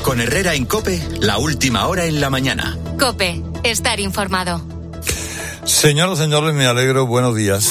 Con Herrera en COPE, la última hora en la mañana. COPE, estar informado. Señoras, señores, me alegro, buenos días.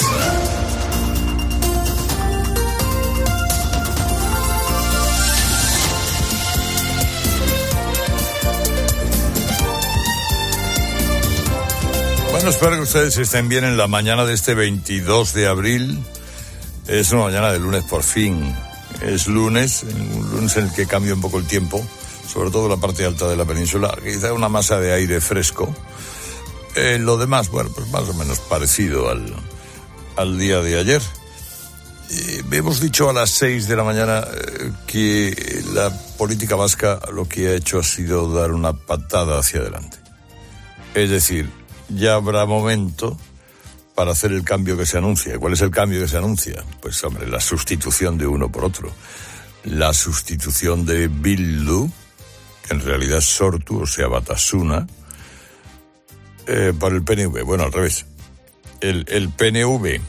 Bueno, espero que ustedes estén bien en la mañana de este 22 de abril. Es una mañana de lunes por fin. Es lunes, un lunes en el que cambia un poco el tiempo, sobre todo en la parte alta de la península, quizá una masa de aire fresco. Lo demás, bueno, pues más o menos parecido al día de ayer. Hemos dicho a las 6 de la mañana que la política vasca lo que ha hecho ha sido dar una patada hacia adelante. Es decir, ya habrá momento para hacer el cambio que se anuncia. ¿Cuál es el cambio que se anuncia? Pues, hombre, la sustitución de uno por otro. La sustitución de Bildu, que en realidad es Sortu, o sea, Batasuna, por el PNV. Bueno, al revés. El PNV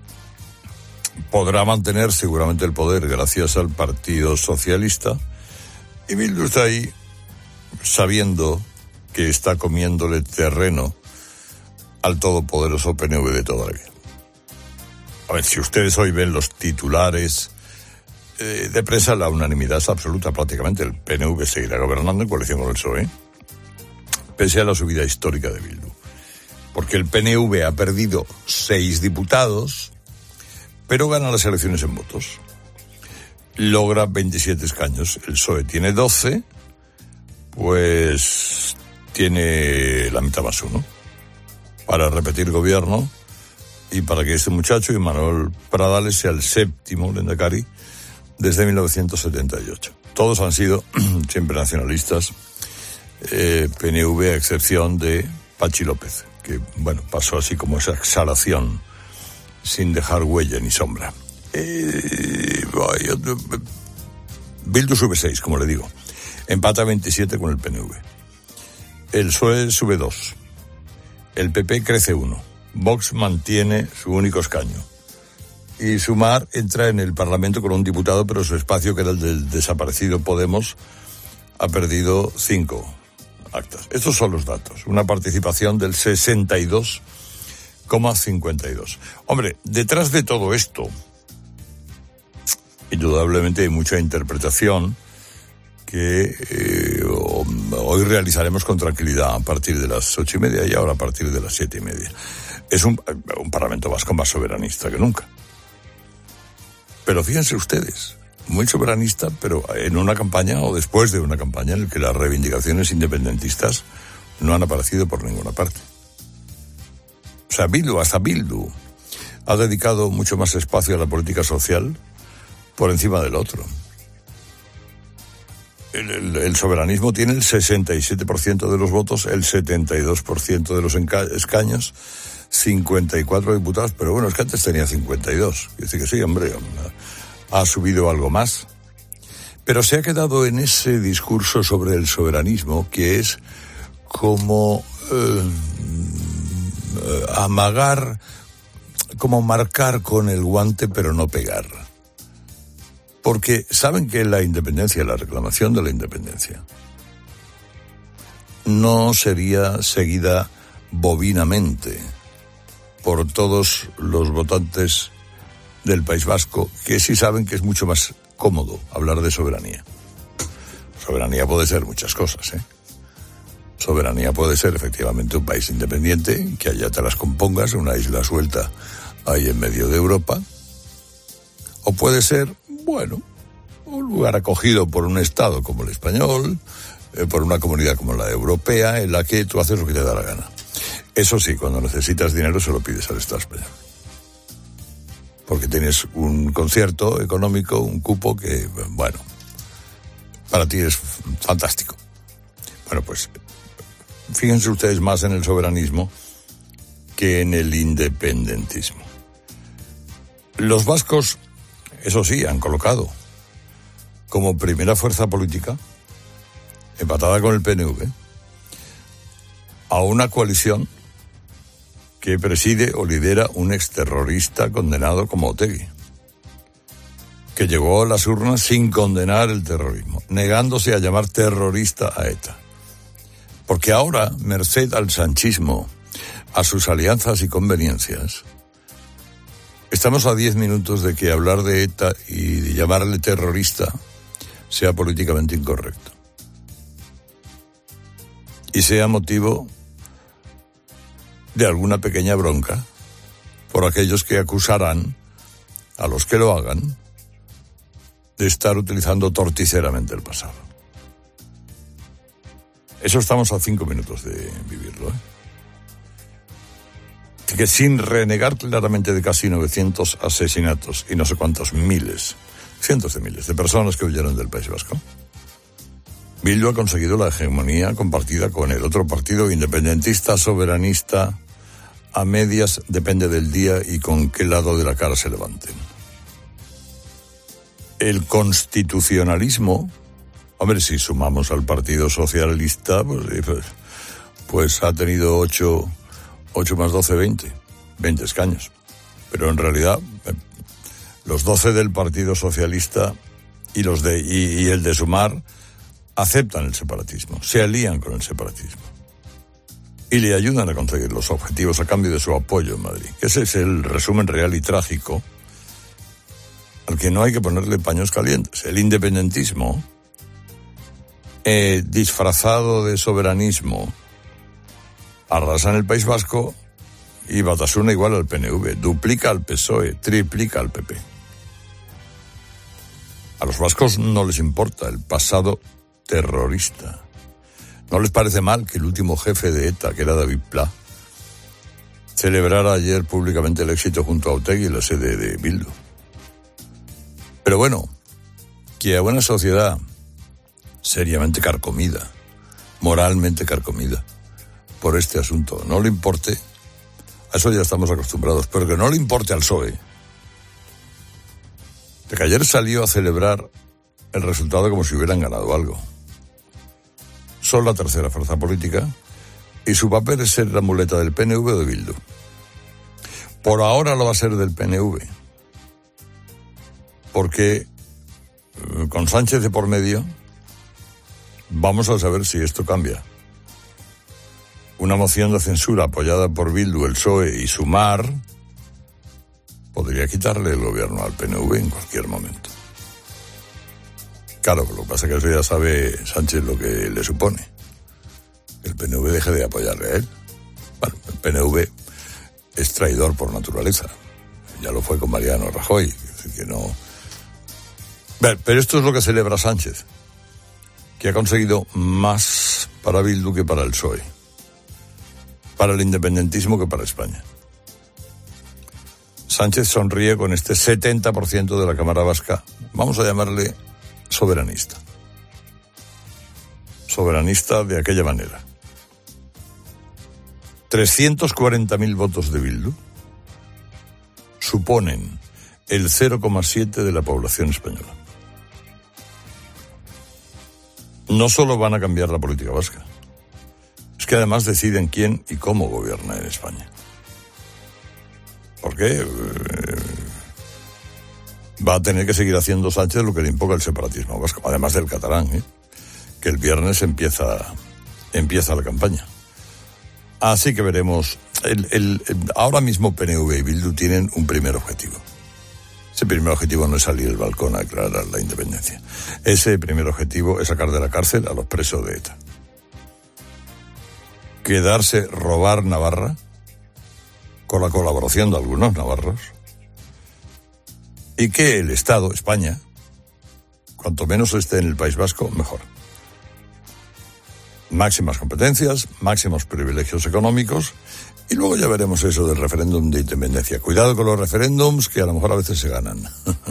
podrá mantener seguramente el poder gracias al Partido Socialista, y Bildu está ahí sabiendo que está comiéndole terreno al todopoderoso PNV de toda la vida. A ver, si ustedes hoy ven los titulares de prensa, la unanimidad es absoluta prácticamente. El PNV seguirá gobernando en coalición con el PSOE, pese a la subida histórica de Bildu. Porque el PNV ha perdido 6 diputados, pero gana las elecciones en votos. Logra 27 escaños. El PSOE tiene 12, pues tiene la mitad más uno para repetir gobierno y para que este muchacho, Manuel Pradales, sea el séptimo lehendakari desde 1978. Todos han sido siempre nacionalistas, PNV a excepción de Pachi López, que, bueno, pasó así como esa exhalación sin dejar huella ni sombra. Bildu sube 6, como le digo. Empata 27 con el PNV. El PSOE sube 2. El PP crece 1. Vox mantiene su único escaño. Y Sumar entra en el Parlamento con un diputado, pero su espacio, que era el del desaparecido Podemos, ha perdido 5 actas. Estos son los datos. Una participación del 62,52. Hombre, detrás de todo esto, indudablemente hay mucha interpretación que hoy realizaremos con tranquilidad a partir de las 8:30 y ahora a partir de las 7:30. Es un Parlamento vasco más soberanista que nunca. Pero fíjense ustedes, muy soberanista, pero en una campaña o después de una campaña en la que las reivindicaciones independentistas no han aparecido por ninguna parte. O sea, hasta Bildu ha dedicado mucho más espacio a la política social por encima del otro. El soberanismo tiene el 67% de los votos, el 72% de los escaños, 54 diputados, pero bueno, es que antes tenía 52. Dice que sí, hombre, ha subido algo más. Pero se ha quedado en ese discurso sobre el soberanismo, que es como amagar, como marcar con el guante pero no pegar. Porque saben que la independencia, la reclamación de la independencia, no sería seguida bovinamente por todos los votantes del País Vasco, que sí saben que es mucho más cómodo hablar de soberanía. Soberanía puede ser muchas cosas, ¿eh? Soberanía puede ser efectivamente un país independiente, que allá te las compongas, una isla suelta ahí en medio de Europa. O puede ser, bueno, un lugar acogido por un Estado como el español, por una comunidad como la europea, en la que tú haces lo que te da la gana. Eso sí, cuando necesitas dinero se lo pides al Estado español. Porque tienes un concierto económico, un cupo que, bueno, para ti es fantástico. Bueno, pues fíjense ustedes más en el soberanismo que en el independentismo. Los vascos, eso sí, han colocado como primera fuerza política, empatada con el PNV, a una coalición que preside o lidera un exterrorista condenado como Otegi, que llegó a las urnas sin condenar el terrorismo, negándose a llamar terrorista a ETA. Porque ahora, merced al sanchismo, a sus alianzas y conveniencias, estamos a 10 minutos de que hablar de ETA y de llamarle terrorista sea políticamente incorrecto. Y sea motivo de alguna pequeña bronca por aquellos que acusarán a los que lo hagan de estar utilizando torticeramente el pasado. Eso estamos a 5 minutos de vivirlo, Que sin renegar claramente de casi 900 asesinatos y no sé cuántos miles, cientos de miles de personas que huyeron del País Vasco, Bildu ha conseguido la hegemonía compartida con el otro partido independentista, soberanista, a medias, depende del día y con qué lado de la cara se levanten. El constitucionalismo, hombre, si sumamos al Partido Socialista, pues ha tenido 8 más 12, 20 escaños. Pero en realidad, los 12 del Partido Socialista y el de Sumar aceptan el separatismo, se alían con el separatismo y le ayudan a conseguir los objetivos a cambio de su apoyo en Madrid. Ese es el resumen real y trágico al que no hay que ponerle paños calientes. El independentismo, disfrazado de soberanismo, arrasa en el País Vasco y Batasuna igual al PNV, duplica al PSOE, triplica al PP. A los vascos no les importa el pasado terrorista. ¿No les parece mal que el último jefe de ETA, que era David Pla, celebrara ayer públicamente el éxito junto a Otegi en la sede de Bildu? Pero bueno, que a una sociedad seriamente carcomida, moralmente carcomida, por este asunto no le importe, a eso ya estamos acostumbrados, pero que no le importe al PSOE, de que ayer salió a celebrar el resultado como si hubieran ganado algo. Son la tercera fuerza política y su papel es ser la muleta del PNV o de Bildu. Por ahora lo va a ser del PNV, porque con Sánchez de por medio vamos a saber si esto cambia. Una moción de censura apoyada por Bildu, el PSOE y Sumar podría quitarle el gobierno al PNV en cualquier momento. Claro, lo que pasa es que eso ya sabe Sánchez lo que le supone. El PNV deje de apoyarle a él. Bueno, el PNV es traidor por naturaleza. Ya lo fue con Mariano Rajoy. Que no. Pero esto es lo que celebra Sánchez, que ha conseguido más para Bildu que para el PSOE, para el independentismo que para España. Sánchez sonríe con este 70% de la Cámara Vasca, vamos a llamarle soberanista. Soberanista de aquella manera. 340.000 votos de Bildu suponen el 0,7% de la población española. No solo van a cambiar la política vasca, es que además deciden quién y cómo gobierna en España. ¿Por qué? Va a tener que seguir haciendo Sánchez lo que le invoca el separatismo vasco, además del catalán, que el viernes empieza la campaña. Así que veremos. Ahora mismo PNV y Bildu tienen un primer objetivo. Ese primer objetivo no es salir al balcón a declarar la independencia. Ese primer objetivo es sacar de la cárcel a los presos de ETA. Quedarse, robar Navarra, con la colaboración de algunos navarros, y que el Estado, España, cuanto menos esté en el País Vasco, mejor. Máximas competencias, máximos privilegios económicos, y luego ya veremos eso del referéndum de independencia. Cuidado con los referéndums, que a lo mejor a veces se ganan.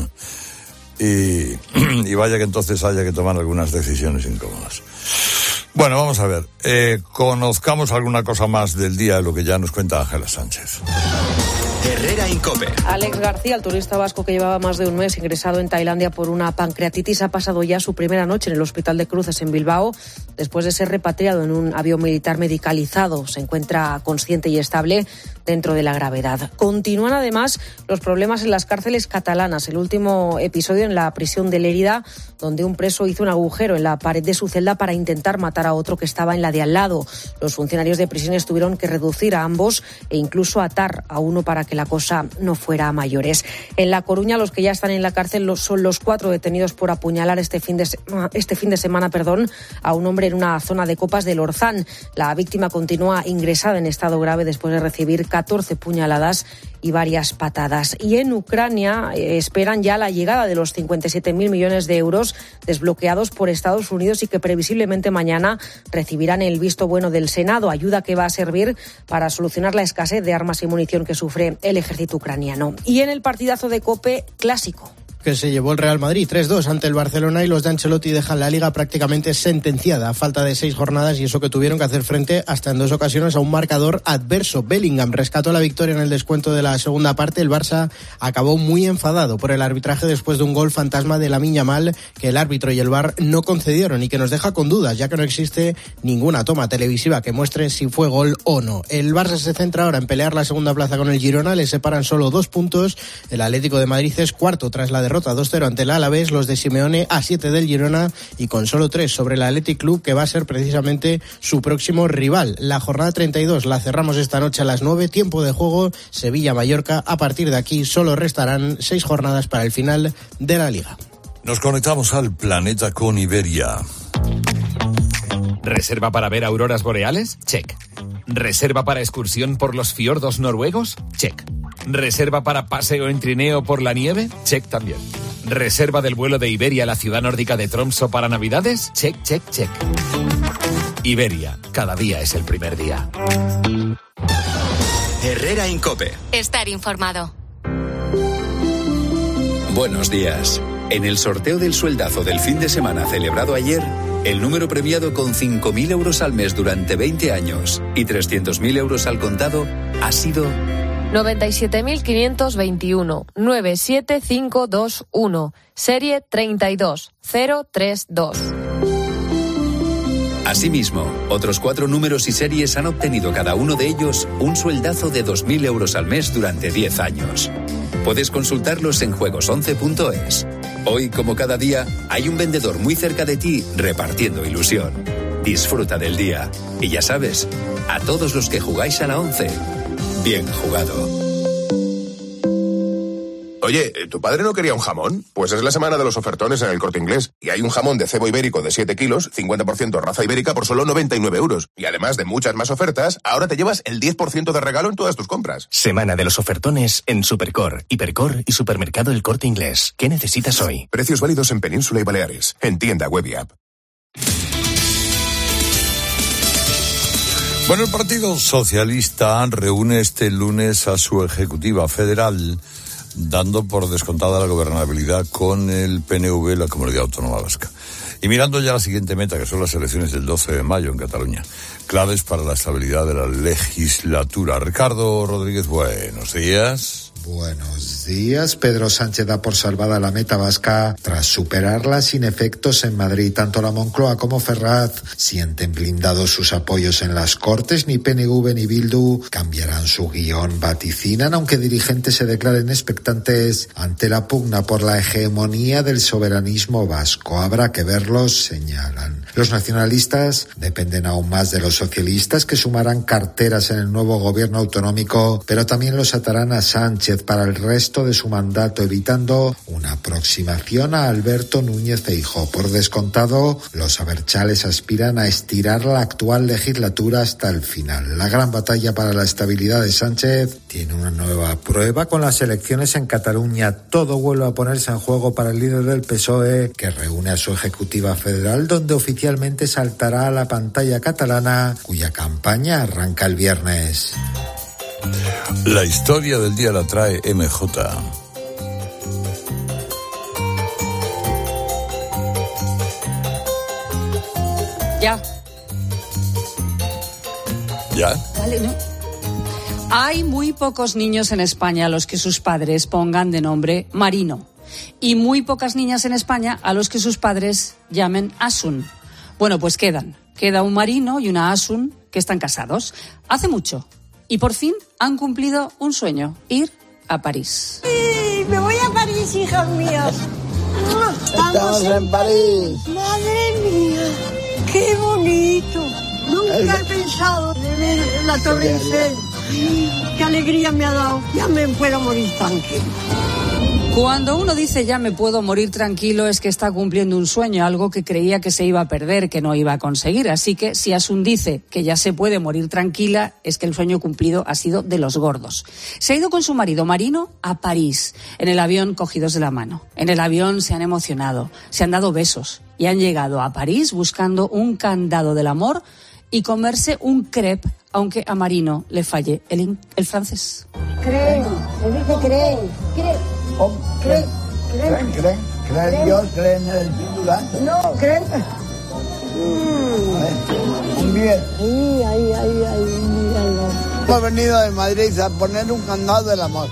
y vaya que entonces haya que tomar algunas decisiones incómodas. Bueno, vamos a ver. Conozcamos alguna cosa más del día de lo que ya nos cuenta Ángela Sánchez. Herrera Incope. Alex García, el turista vasco que llevaba más de un mes ingresado en Tailandia por una pancreatitis, ha pasado ya su primera noche en el Hospital de Cruces en Bilbao, después de ser repatriado en un avión militar medicalizado. Se encuentra consciente y estable. dentro de la gravedad. Continúan además los problemas en las cárceles catalanas. El último episodio en la prisión de Lérida, donde un preso hizo un agujero en la pared de su celda para intentar matar a otro que estaba en la de al lado. Los funcionarios de prisiones tuvieron que reducir a ambos e incluso atar a uno para que la cosa no fuera a mayores. En La Coruña, los que ya están en la cárcel son los 4 detenidos por apuñalar este fin de semana a un hombre en una zona de Copas del Orzán. La víctima continúa ingresada en estado grave después de recibir 14 puñaladas y varias patadas. Y en Ucrania esperan ya la llegada de los 57.000 millones de euros desbloqueados por Estados Unidos y que previsiblemente mañana recibirán el visto bueno del Senado, ayuda que va a servir para solucionar la escasez de armas y munición que sufre el ejército ucraniano. Y en el partidazo de COPE, clásico que se llevó el Real Madrid 3-2 ante el Barcelona, y los de Ancelotti dejan la Liga prácticamente sentenciada a falta de 6 jornadas, y eso que tuvieron que hacer frente hasta en 2 ocasiones a un marcador adverso. Bellingham rescató la victoria en el descuento de la segunda parte. El Barça acabó muy enfadado por el arbitraje después de un gol fantasma de Lamine Yamal que el árbitro y el VAR no concedieron y que nos deja con dudas, ya que no existe ninguna toma televisiva que muestre si fue gol o no. El Barça se centra ahora en pelear la segunda plaza con el Girona, le separan solo 2 puntos. El Atlético de Madrid es cuarto tras la derrota 2-0 ante el Alavés, los de Simeone a 7 del Girona y con solo 3 sobre el Athletic Club, que va a ser precisamente su próximo rival. La jornada 32 la cerramos esta noche a las 9, tiempo de juego Sevilla-Mallorca. A partir de aquí solo restarán 6 jornadas para el final de la Liga. Nos conectamos al planeta con Iberia. ¿Reserva para ver auroras boreales? Check. ¿Reserva para excursión por los fiordos noruegos? Check. ¿Reserva para paseo en trineo por la nieve? Check también. ¿Reserva del vuelo de Iberia a la ciudad nórdica de Tromsø para Navidades? Check, check, check. Iberia, cada día es el primer día. Herrera Incope. Estar informado. Buenos días. En el sorteo del sueldazo del fin de semana celebrado ayer, el número premiado con 5.000 euros al mes durante 20 años y 300.000 euros al contado ha sido 97.521 97521, serie 32032. Asimismo, otros 4 números y series han obtenido cada uno de ellos un sueldazo de 2.000 euros al mes durante 10 años. Puedes consultarlos en juegos11.es. Hoy, como cada día, hay un vendedor muy cerca de ti repartiendo ilusión. Disfruta del día. Y ya sabes, a todos los que jugáis a la 11, bien jugado. Oye, ¿tu padre no quería un jamón? Pues es la semana de los ofertones en El Corte Inglés. Y hay un jamón de cebo ibérico de 7 kilos, 50% raza ibérica, por solo 99 euros. Y además de muchas más ofertas, ahora te llevas el 10% de regalo en todas tus compras. Semana de los ofertones en Supercor, Hipercor y Supermercado El Corte Inglés. ¿Qué necesitas hoy? Precios válidos en Península y Baleares. En tienda web y app. Bueno, el Partido Socialista reúne este lunes a su ejecutiva federal, dando por descontada la gobernabilidad con el PNV, la Comunidad Autónoma Vasca. Y mirando ya la siguiente meta, que son las elecciones del 12 de mayo en Cataluña, claves para la estabilidad de la legislatura. Ricardo Rodríguez, buenos días. Buenos días. Pedro Sánchez da por salvada la meta vasca tras superarla sin efectos en Madrid. Tanto la Moncloa como Ferraz sienten blindados sus apoyos en las Cortes. Ni PNV ni Bildu cambiarán su guión. Vaticinan, aunque dirigentes se declaren expectantes ante la pugna por la hegemonía del soberanismo vasco. Habrá que verlos, señalan. Los nacionalistas dependen aún más de los socialistas, que sumarán carteras en el nuevo gobierno autonómico, pero también los atarán a Sánchez para el resto de su mandato, evitando una aproximación a Alberto Núñez Feijóo. Por descontado, los abertzales aspiran a estirar la actual legislatura hasta el final. La gran batalla para la estabilidad de Sánchez tiene una nueva prueba con las elecciones en Cataluña. Todo vuelve a ponerse en juego para el líder del PSOE, que reúne a su ejecutiva federal, donde oficialmente saltará a la pantalla catalana, cuya campaña arranca el viernes. La historia del día la trae MJ. Ya. ¿Ya? Vale, ¿no? Hay muy pocos niños en España a los que sus padres pongan de nombre Marino. Y muy pocas niñas en España a los que sus padres llamen Asun. Bueno, pues queda un Marino y una Asun que están casados. Hace mucho, Y por fin han cumplido un sueño, ir a París. Sí, me voy a París, hijas mías. Estamos en París. Madre mía, qué bonito. Nunca he pensado en ver la Torre Eiffel. Qué alegría me ha dado. Ya me puedo morir tranquilo. Cuando uno dice ya me puedo morir tranquilo es que está cumpliendo un sueño, algo que creía que se iba a perder, que no iba a conseguir. Así que si Asun dice que ya se puede morir tranquila, es que el sueño cumplido ha sido de los gordos. Se ha ido con su marido Marino a París, en el avión cogidos de la mano. En el avión se han emocionado, se han dado besos y han llegado a París buscando un candado del amor y comerse un crepe, aunque a Marino le falle el francés. Creen, se dice creen. ¿Creen en Dios? ¿Creen en el titular? No, creen. Un bien. Ay, míralo. Hemos venido de Madrid a poner un candado del amor.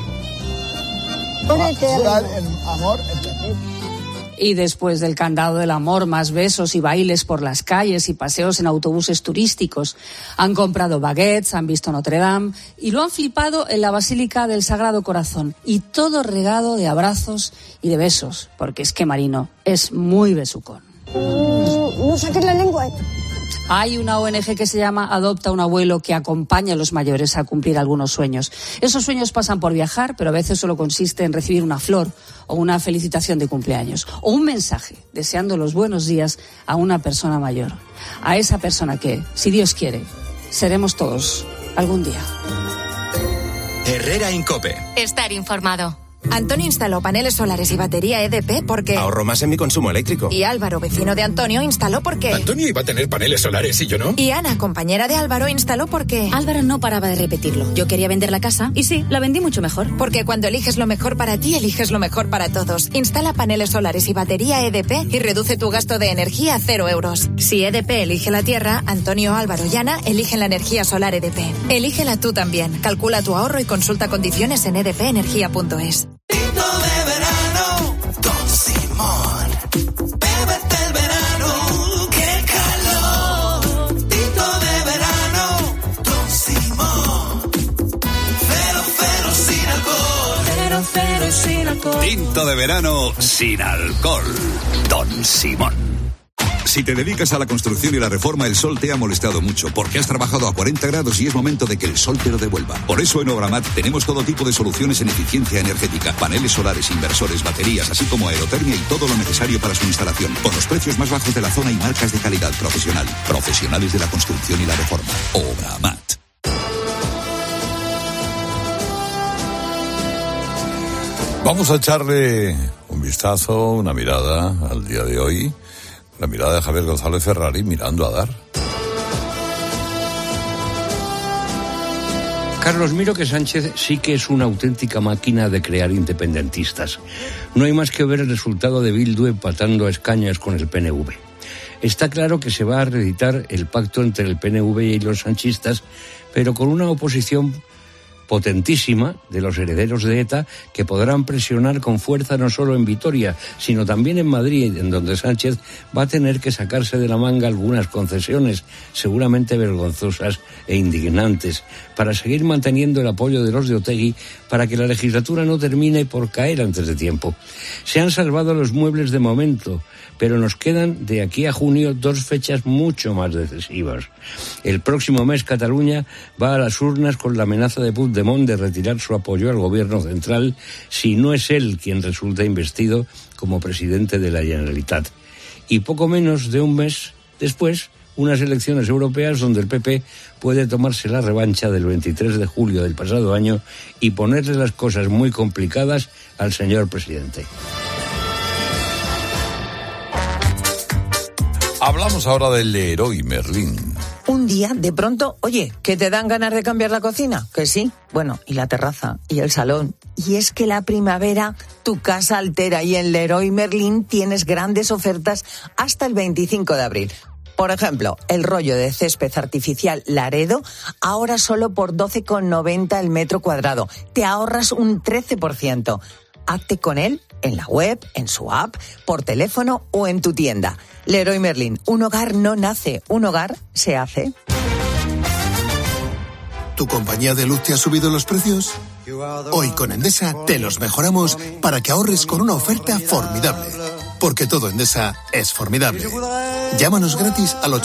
Jurar el amor eterno. Y después del candado del amor, más besos y bailes por las calles y paseos en autobuses turísticos. Han comprado baguettes, han visto Notre Dame y lo han flipado en la Basílica del Sagrado Corazón. Y todo regado de abrazos y de besos, porque es que Marino es muy besucón. No saques la lengua. Hay una ONG que se llama Adopta un Abuelo que acompaña a los mayores a cumplir algunos sueños. Esos sueños pasan por viajar, pero a veces solo consiste en recibir una flor o una felicitación de cumpleaños o un mensaje deseando los buenos días a una persona mayor. A esa persona que, si Dios quiere, seremos todos algún día. Herrera Incope. Estar informado. Antonio instaló paneles solares y batería EDP porque... Ahorro más en mi consumo eléctrico. Y Álvaro, vecino de Antonio, instaló porque... Antonio iba a tener paneles solares y yo no. Y Ana, compañera de Álvaro, instaló porque... Álvaro no paraba de repetirlo. Yo quería vender la casa y sí, la vendí mucho mejor. Porque cuando eliges lo mejor para ti, eliges lo mejor para todos. Instala paneles solares y batería EDP y reduce tu gasto de energía a 0 euros. Si EDP elige la tierra, Antonio, Álvaro y Ana eligen la energía solar EDP. Elígela tú también. Calcula tu ahorro y consulta condiciones en edpenergia.es. De verano, Don Simón. Bébete el verano, qué calor. Tinto de verano, Don Simón. Cero sin alcohol. Cero sin alcohol. Tinto de verano sin alcohol. Don Simón. Si te dedicas a la construcción y la reforma, el sol te ha molestado mucho, porque has trabajado a 40 grados y es momento de que el sol te lo devuelva. Por eso en Obramat tenemos todo tipo de soluciones en eficiencia energética, paneles solares, inversores, baterías, así como aerotermia y todo lo necesario para su instalación, con los precios más bajos de la zona y marcas de calidad profesional. Profesionales de la construcción y la reforma. Obramat. Vamos a echarle un vistazo, una mirada al día de hoy. La mirada de Javier González Ferrari mirando a Dar. Carlos, miro que Sánchez sí que es una auténtica máquina de crear independentistas. No hay más que ver el resultado de Bildu empatando a escañas con el PNV. Está claro que se va a reeditar el pacto entre el PNV y los sanchistas, pero con una oposición potentísima de los herederos de ETA que podrán presionar con fuerza no solo en Vitoria, sino también en Madrid, en donde Sánchez va a tener que sacarse de la manga algunas concesiones, seguramente vergonzosas e indignantes, para seguir manteniendo el apoyo de los de Otegi para que la legislatura no termine por caer antes de tiempo. Se han salvado los muebles de momento, pero nos quedan de aquí a junio 2 fechas mucho más decisivas. El próximo mes Cataluña va a las urnas con la amenaza de Puigdemont de retirar su apoyo al gobierno central si no es él quien resulta investido como presidente de la Generalitat. Y poco menos de un mes después, unas elecciones europeas donde el PP puede tomarse la revancha del 23 de julio del pasado año y ponerle las cosas muy complicadas al señor presidente. Hablamos ahora del Leroy Merlin. Un día, de pronto, oye, ¿que te dan ganas de cambiar la cocina? Que sí. Bueno, y la terraza, y el salón. Y es que la primavera, tu casa altera, y en Leroy Merlin tienes grandes ofertas hasta el 25 de abril. Por ejemplo, el rollo de césped artificial Laredo, ahora solo por 12,90 el metro cuadrado. Te ahorras un 13%. Hazte con él en la web, en su app, por teléfono o en tu tienda. Leroy Merlin, un hogar no nace, un hogar se hace. ¿Tu compañía de luz te ha subido los precios? Hoy con Endesa te los mejoramos para que ahorres con una oferta formidable. Porque todo Endesa es formidable. Llámanos gratis al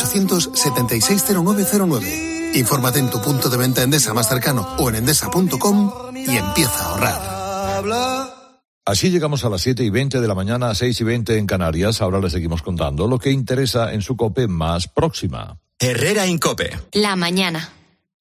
876-0909. Infórmate en tu punto de venta Endesa más cercano o en endesa.com y empieza a ahorrar. Así llegamos a las 7:20 de la mañana, 6:20 en Canarias. Ahora les seguimos contando lo que interesa en su COPE más próxima. Herrera Incope. La mañana.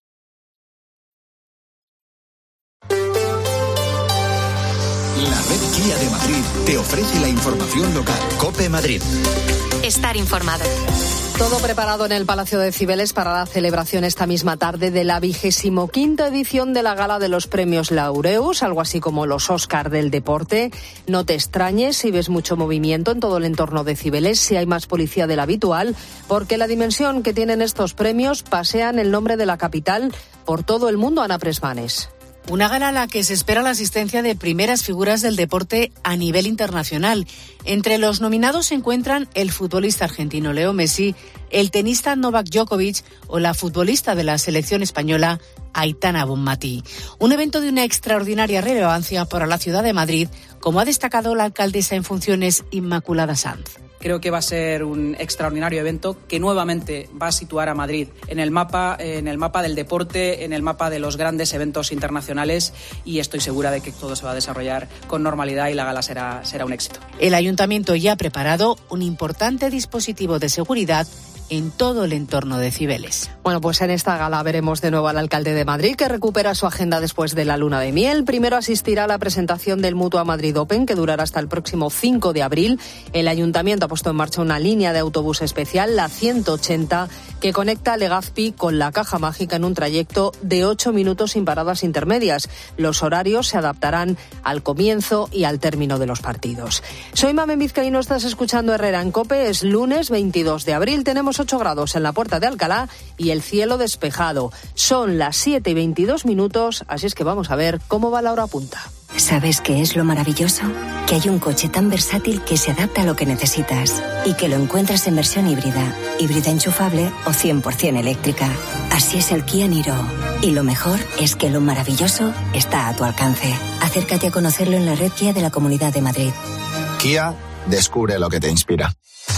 La red Kia de Madrid te ofrece la información local. COPE Madrid. Estar informado. Todo preparado en el Palacio de Cibeles para la celebración esta misma tarde de la 25ª edición de la Gala de los Premios Laureus, algo así como los Oscar del deporte. No te extrañes si ves mucho movimiento en todo el entorno de Cibeles, si hay más policía de la habitual, porque la dimensión que tienen estos premios pasean el nombre de la capital por todo el mundo. Ana Presmanes. Una gala a la que se espera la asistencia de primeras figuras del deporte a nivel internacional. Entre los nominados se encuentran el futbolista argentino Leo Messi, el tenista Novak Djokovic o la futbolista de la selección española Aitana Bonmatí. Un evento de una extraordinaria relevancia para la ciudad de Madrid, como ha destacado la alcaldesa en funciones Inmaculada Sanz. Creo que va a ser un extraordinario evento que nuevamente va a situar a Madrid en el mapa del deporte, en el mapa de los grandes eventos internacionales, y estoy segura de que todo se va a desarrollar con normalidad y la gala será un éxito. El ayuntamiento ya ha preparado un importante dispositivo de seguridad en todo el entorno de Cibeles. Bueno, pues en esta gala veremos de nuevo al alcalde de Madrid, que recupera su agenda después de la luna de miel. Primero asistirá a la presentación del Mutua Madrid Open, que durará hasta el próximo 5 de abril. El ayuntamiento ha puesto en marcha una línea de autobús especial, la 180, que conecta Legazpi con la Caja Mágica en un trayecto de 8 minutos sin paradas intermedias. Los horarios se adaptarán al comienzo y al término de los partidos. Soy Mamen Vizcaíno, estás escuchando Herrera en COPE. Es lunes 22 de abril, tenemos 8 grados en la Puerta de Alcalá y el cielo despejado. Son las 7:22, así es que vamos a ver cómo va la hora punta. ¿Sabes qué es lo maravilloso? Que hay un coche tan versátil que se adapta a lo que necesitas y que lo encuentras en versión híbrida enchufable o 100% eléctrica. Así es el Kia Niro. Y lo mejor es que lo maravilloso está a tu alcance. Acércate a conocerlo en la red Kia de la Comunidad de Madrid. Kia, descubre lo que te inspira.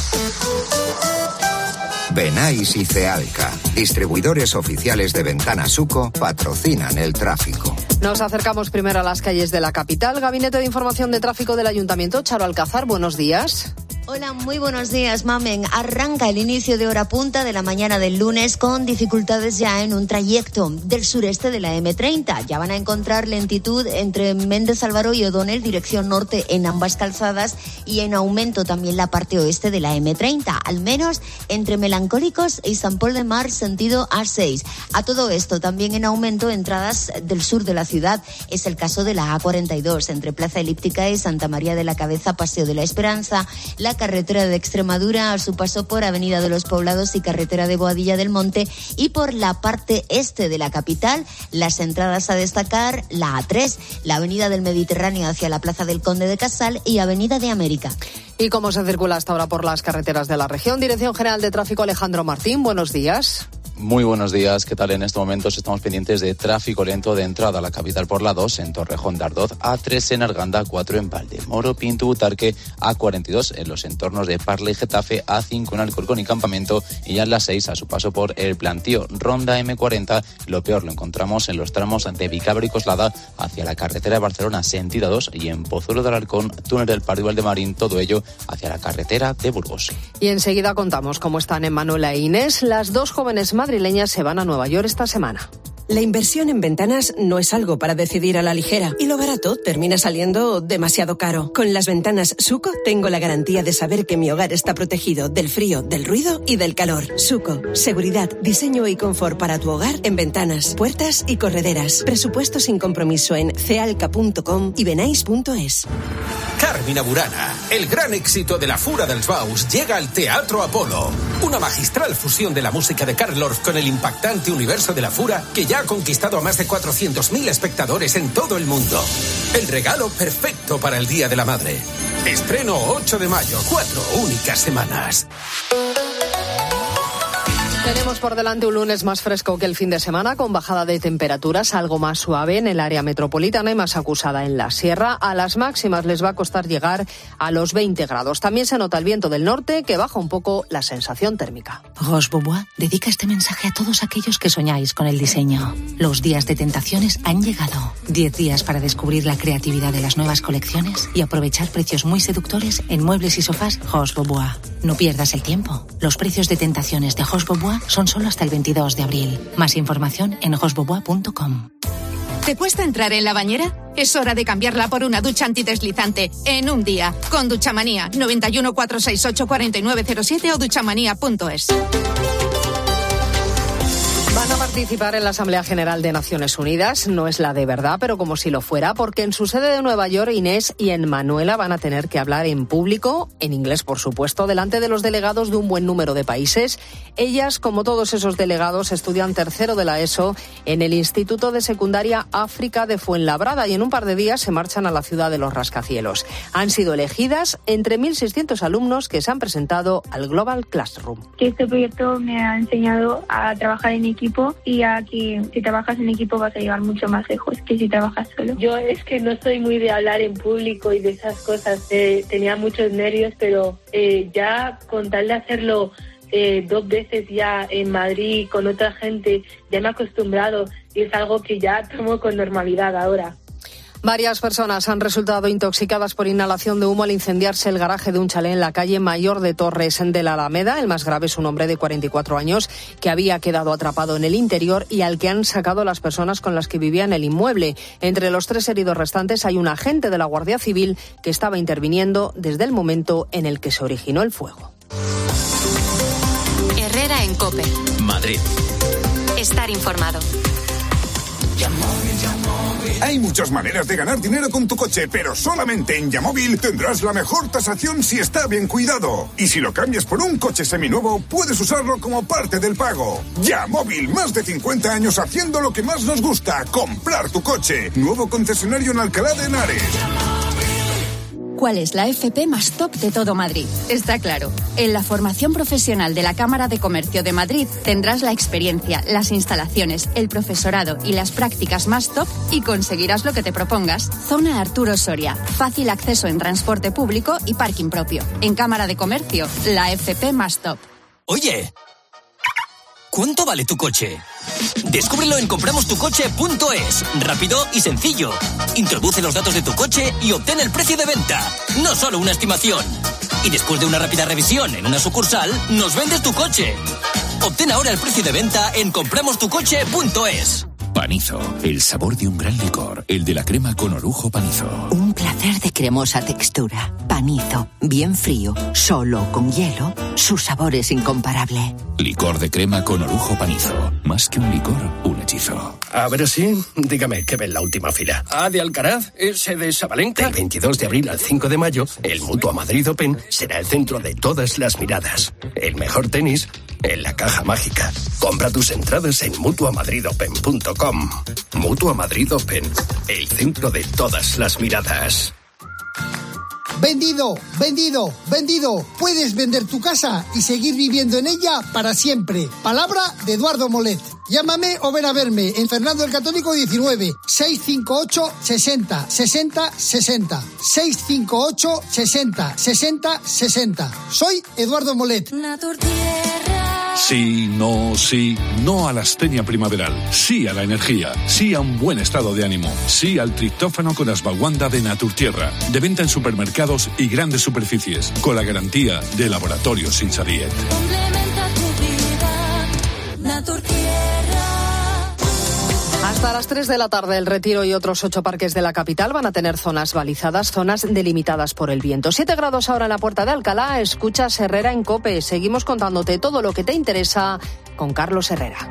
Benais y Cealca, distribuidores oficiales de Ventanas Suco, patrocinan el tráfico. Nos acercamos primero a las calles de la capital. Gabinete de Información de Tráfico del Ayuntamiento, Charo Alcázar, buenos días. Hola, muy buenos días, Mamen. Arranca el inicio de hora punta de la mañana del lunes con dificultades ya en un trayecto del sureste de la M30. Ya van a encontrar lentitud entre Méndez Álvaro y O'Donnell, dirección norte, en ambas calzadas, y en aumento también la parte oeste de la M30, al menos entre Melancólicos y San Pol de Mar, sentido A6. A todo esto también en aumento entradas del sur de la ciudad. Es el caso de la A42, entre Plaza Elíptica y Santa María de la Cabeza, Paseo de la Esperanza, la carretera de Extremadura a su paso por Avenida de los Poblados y carretera de Boadilla del Monte, y por la parte este de la capital, las entradas a destacar, la A3, la Avenida del Mediterráneo hacia la Plaza del Conde de Casal y Avenida de América. ¿Y cómo se circula hasta ahora por las carreteras de la región? Dirección General de Tráfico, Alejandro Martín, buenos días. Muy buenos días, ¿qué tal? En estos momentos estamos pendientes de tráfico lento de entrada a la capital por la 2 en Torrejón de Ardoz, A3 en Arganda, 4 en Valdemoro, Pinto, Butarque, A42 en los entornos de Parla y Getafe, A5 en Alcorcón y Campamento, y ya en la 6 a su paso por El Plantío, Ronda M40. Lo peor lo encontramos en los tramos de Vicabra y Coslada hacia la carretera de Barcelona, sentido 2, y en Pozuelo de Alarcón, túnel del Pardo y Valdemarín, todo ello hacia la carretera de Burgos. Y enseguida contamos cómo están Emanuela e Inés, las dos jóvenes madrileñas se van a Nueva York esta semana. La inversión en ventanas no es algo para decidir a la ligera, y lo barato termina saliendo demasiado caro. Con las ventanas Suco tengo la garantía de saber que mi hogar está protegido del frío, del ruido y del calor. Suco, seguridad, diseño y confort para tu hogar en ventanas, puertas y correderas. Presupuesto sin compromiso en cealca.com y benais.es. Carmina Burana, el gran éxito de la Fura dels Baus, llega al Teatro Apolo. Una magistral fusión de la música de Carl Orff con el impactante universo de la Fura, que ya ha conquistado a más de 400.000 espectadores en todo el mundo. El regalo perfecto para el Día de la Madre. Estreno 8 de mayo, 4 únicas semanas. Tenemos por delante un lunes más fresco que el fin de semana, con bajada de temperaturas, algo más suave en el área metropolitana y más acusada en la sierra. A las máximas les va a costar llegar a los 20 grados. También se nota el viento del norte, que baja un poco la sensación térmica. Roche Bobois dedica este mensaje a todos aquellos que soñáis con el diseño. Los días de tentaciones han llegado. 10 días para descubrir la creatividad de las nuevas colecciones y aprovechar precios muy seductores en muebles y sofás Roche Bobois. No pierdas el tiempo. Los precios de tentaciones de Roche Bobois son solo hasta el 22 de abril. Más información en rochebobois.com. ¿Te cuesta entrar en la bañera? Es hora de cambiarla por una ducha antideslizante en un día. Con Duchamanía. 91 468 4907 o duchamanía.es. Van a participar en la Asamblea General de Naciones Unidas. No es la de verdad, pero como si lo fuera, porque en su sede de Nueva York, Inés y Manuela van a tener que hablar en público, en inglés por supuesto, delante de los delegados de un buen número de países. Ellas, como todos esos delegados, estudian tercero de la ESO en el Instituto de Secundaria África de Fuenlabrada y en un par de días se marchan a la ciudad de los rascacielos. Han sido elegidas entre 1.600 alumnos que se han presentado al Global Classroom. Este proyecto me ha enseñado a trabajar en equipo y a que si trabajas en equipo vas a llegar mucho más lejos que si trabajas solo. Yo es que no soy muy de hablar en público y de esas cosas. Tenía muchos nervios, pero ya con tal de hacerlo 2 veces ya en Madrid con otra gente, ya me he acostumbrado y es algo que ya tomo con normalidad ahora. Varias personas han resultado intoxicadas por inhalación de humo al incendiarse el garaje de un chalet en la calle Mayor de Torres de la Alameda. El más grave es un hombre de 44 años que había quedado atrapado en el interior y al que han sacado las personas con las que vivía en el inmueble. Entre los 3 heridos restantes hay un agente de la Guardia Civil que estaba interviniendo desde el momento en el que se originó el fuego. Herrera en COPE. Madrid. Estar informado. Hay muchas maneras de ganar dinero con tu coche, pero solamente en Yamóvil tendrás la mejor tasación si está bien cuidado. Y si lo cambias por un coche seminuevo, puedes usarlo como parte del pago. Yamóvil, más de 50 años haciendo lo que más nos gusta, comprar tu coche. Nuevo concesionario en Alcalá de Henares. ¿Cuál es la FP más top de todo Madrid? Está claro. En la formación profesional de la Cámara de Comercio de Madrid tendrás la experiencia, las instalaciones, el profesorado y las prácticas más top y conseguirás lo que te propongas. Zona Arturo Soria. Fácil acceso en transporte público y parking propio. En Cámara de Comercio, la FP más top. Oye, ¿cuánto vale tu coche? Descúbrelo en compramostucoche.es. Rápido y sencillo. Introduce los datos de tu coche y obtén el precio de venta. No solo una estimación. Y después de una rápida revisión en una sucursal, nos vendes tu coche. Obtén ahora el precio de venta en compramostucoche.es. Panizo, el sabor de un gran licor, el de la crema con orujo Panizo. Un placer de cremosa textura. Panizo, bien frío, solo con hielo, su sabor es incomparable. Licor de crema con orujo Panizo. Más que un licor, un hechizo. A ver si, dígame, ¿qué ve en la última fila? ¿A de Alcaraz? ¿Ese de Sabalenka? Del 22 de abril al 5 de mayo, el Mutua Madrid Open será el centro de todas las miradas. El mejor tenis en la caja mágica. Compra tus entradas en mutuamadridopen.com. Mutua Madrid Open, el centro de todas las miradas. Vendido, vendido, vendido. Puedes vender tu casa y seguir viviendo en ella para siempre. Palabra de Eduardo Molet. Llámame o ven a verme en Fernando el Católico 19 658 60 60 60 658 60 60 60. Soy Eduardo Molet. Sí, no a la astenia primaveral, sí a la energía, sí a un buen estado de ánimo, sí al triptófano con Ashwagandha de Naturtierra, de venta en supermercados y grandes superficies, con la garantía de Laboratorios Insadiet. Complementa tu vida, Naturtierra. Hasta las 3 de la tarde, El Retiro y otros 8 parques de la capital van a tener zonas balizadas, zonas delimitadas por el viento. 7 grados ahora en la Puerta de Alcalá. Escuchas Herrera en COPE. Seguimos contándote todo lo que te interesa con Carlos Herrera.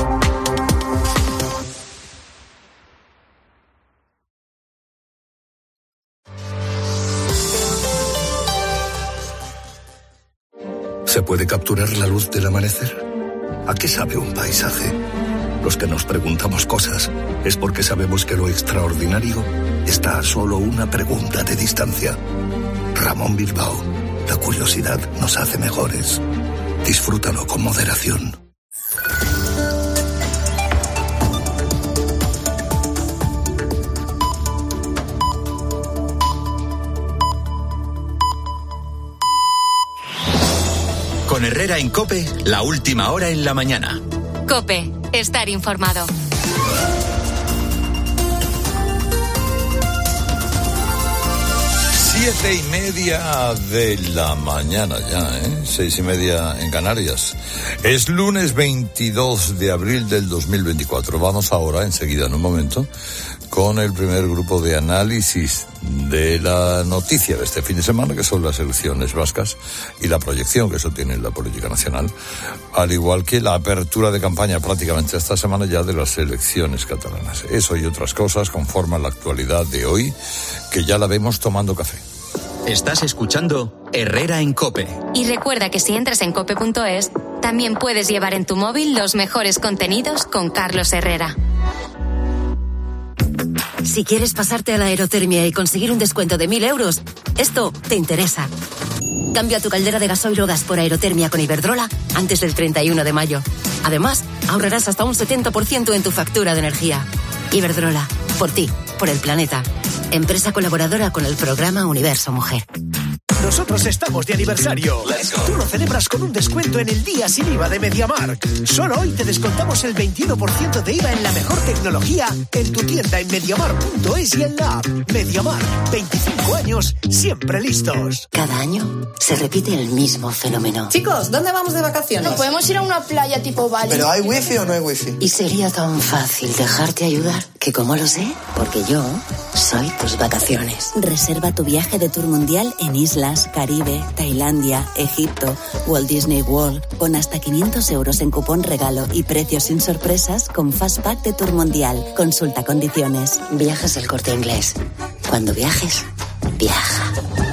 ¿Se puede capturar la luz del amanecer? ¿A qué sabe un paisaje? Los que nos preguntamos cosas es porque sabemos que lo extraordinario está a solo una pregunta de distancia. Ramón Bilbao, la curiosidad nos hace mejores. Disfrútalo con moderación. Con Herrera en COPE, la última hora en la mañana. COPE, estar informado. 7:30 de la mañana ya, 6:30 en Canarias. Es lunes 22 de abril del 2024. Vamos ahora, enseguida, en un momento, con el primer grupo de análisis de la noticia de este fin de semana, que son las elecciones vascas y la proyección que eso tiene en la política nacional, al igual que la apertura de campaña prácticamente esta semana ya de las elecciones catalanas. Eso y otras cosas conforman la actualidad de hoy, que ya la vemos tomando café. Estás escuchando Herrera en COPE. Y recuerda que si entras en cope.es, también puedes llevar en tu móvil los mejores contenidos con Carlos Herrera. Si quieres pasarte a la aerotermia y conseguir un descuento de 1.000 euros, esto te interesa. Cambia tu caldera de gasoil o gas por aerotermia con Iberdrola antes del 31 de mayo. Además, ahorrarás hasta un 70% en tu factura de energía. Iberdrola, por ti, por el planeta. Empresa colaboradora con el programa Universo Mujer. Nosotros estamos de aniversario. Tú lo celebras con un descuento en el día sin IVA de MediaMarkt. Solo hoy te descontamos el 21% de IVA en la mejor tecnología en tu tienda en MediaMarkt.es y en la app. MediaMarkt, 25 años, siempre listos. Cada año se repite el mismo fenómeno. Chicos, ¿dónde vamos de vacaciones? ¿No podemos ir a una playa tipo Bali? ¿Pero hay wifi o no hay wifi? Y sería tan fácil dejarte ayudar que, como lo sé, porque yo soy tus vacaciones. Reserva tu viaje de tour mundial en islas, Caribe, Tailandia, Egipto, Walt Disney World, con hasta 500 euros en cupón regalo y precios sin sorpresas con Fastpack de Tour Mundial. Consulta condiciones. Viajes El Corte Inglés. Cuando viajes, viaja.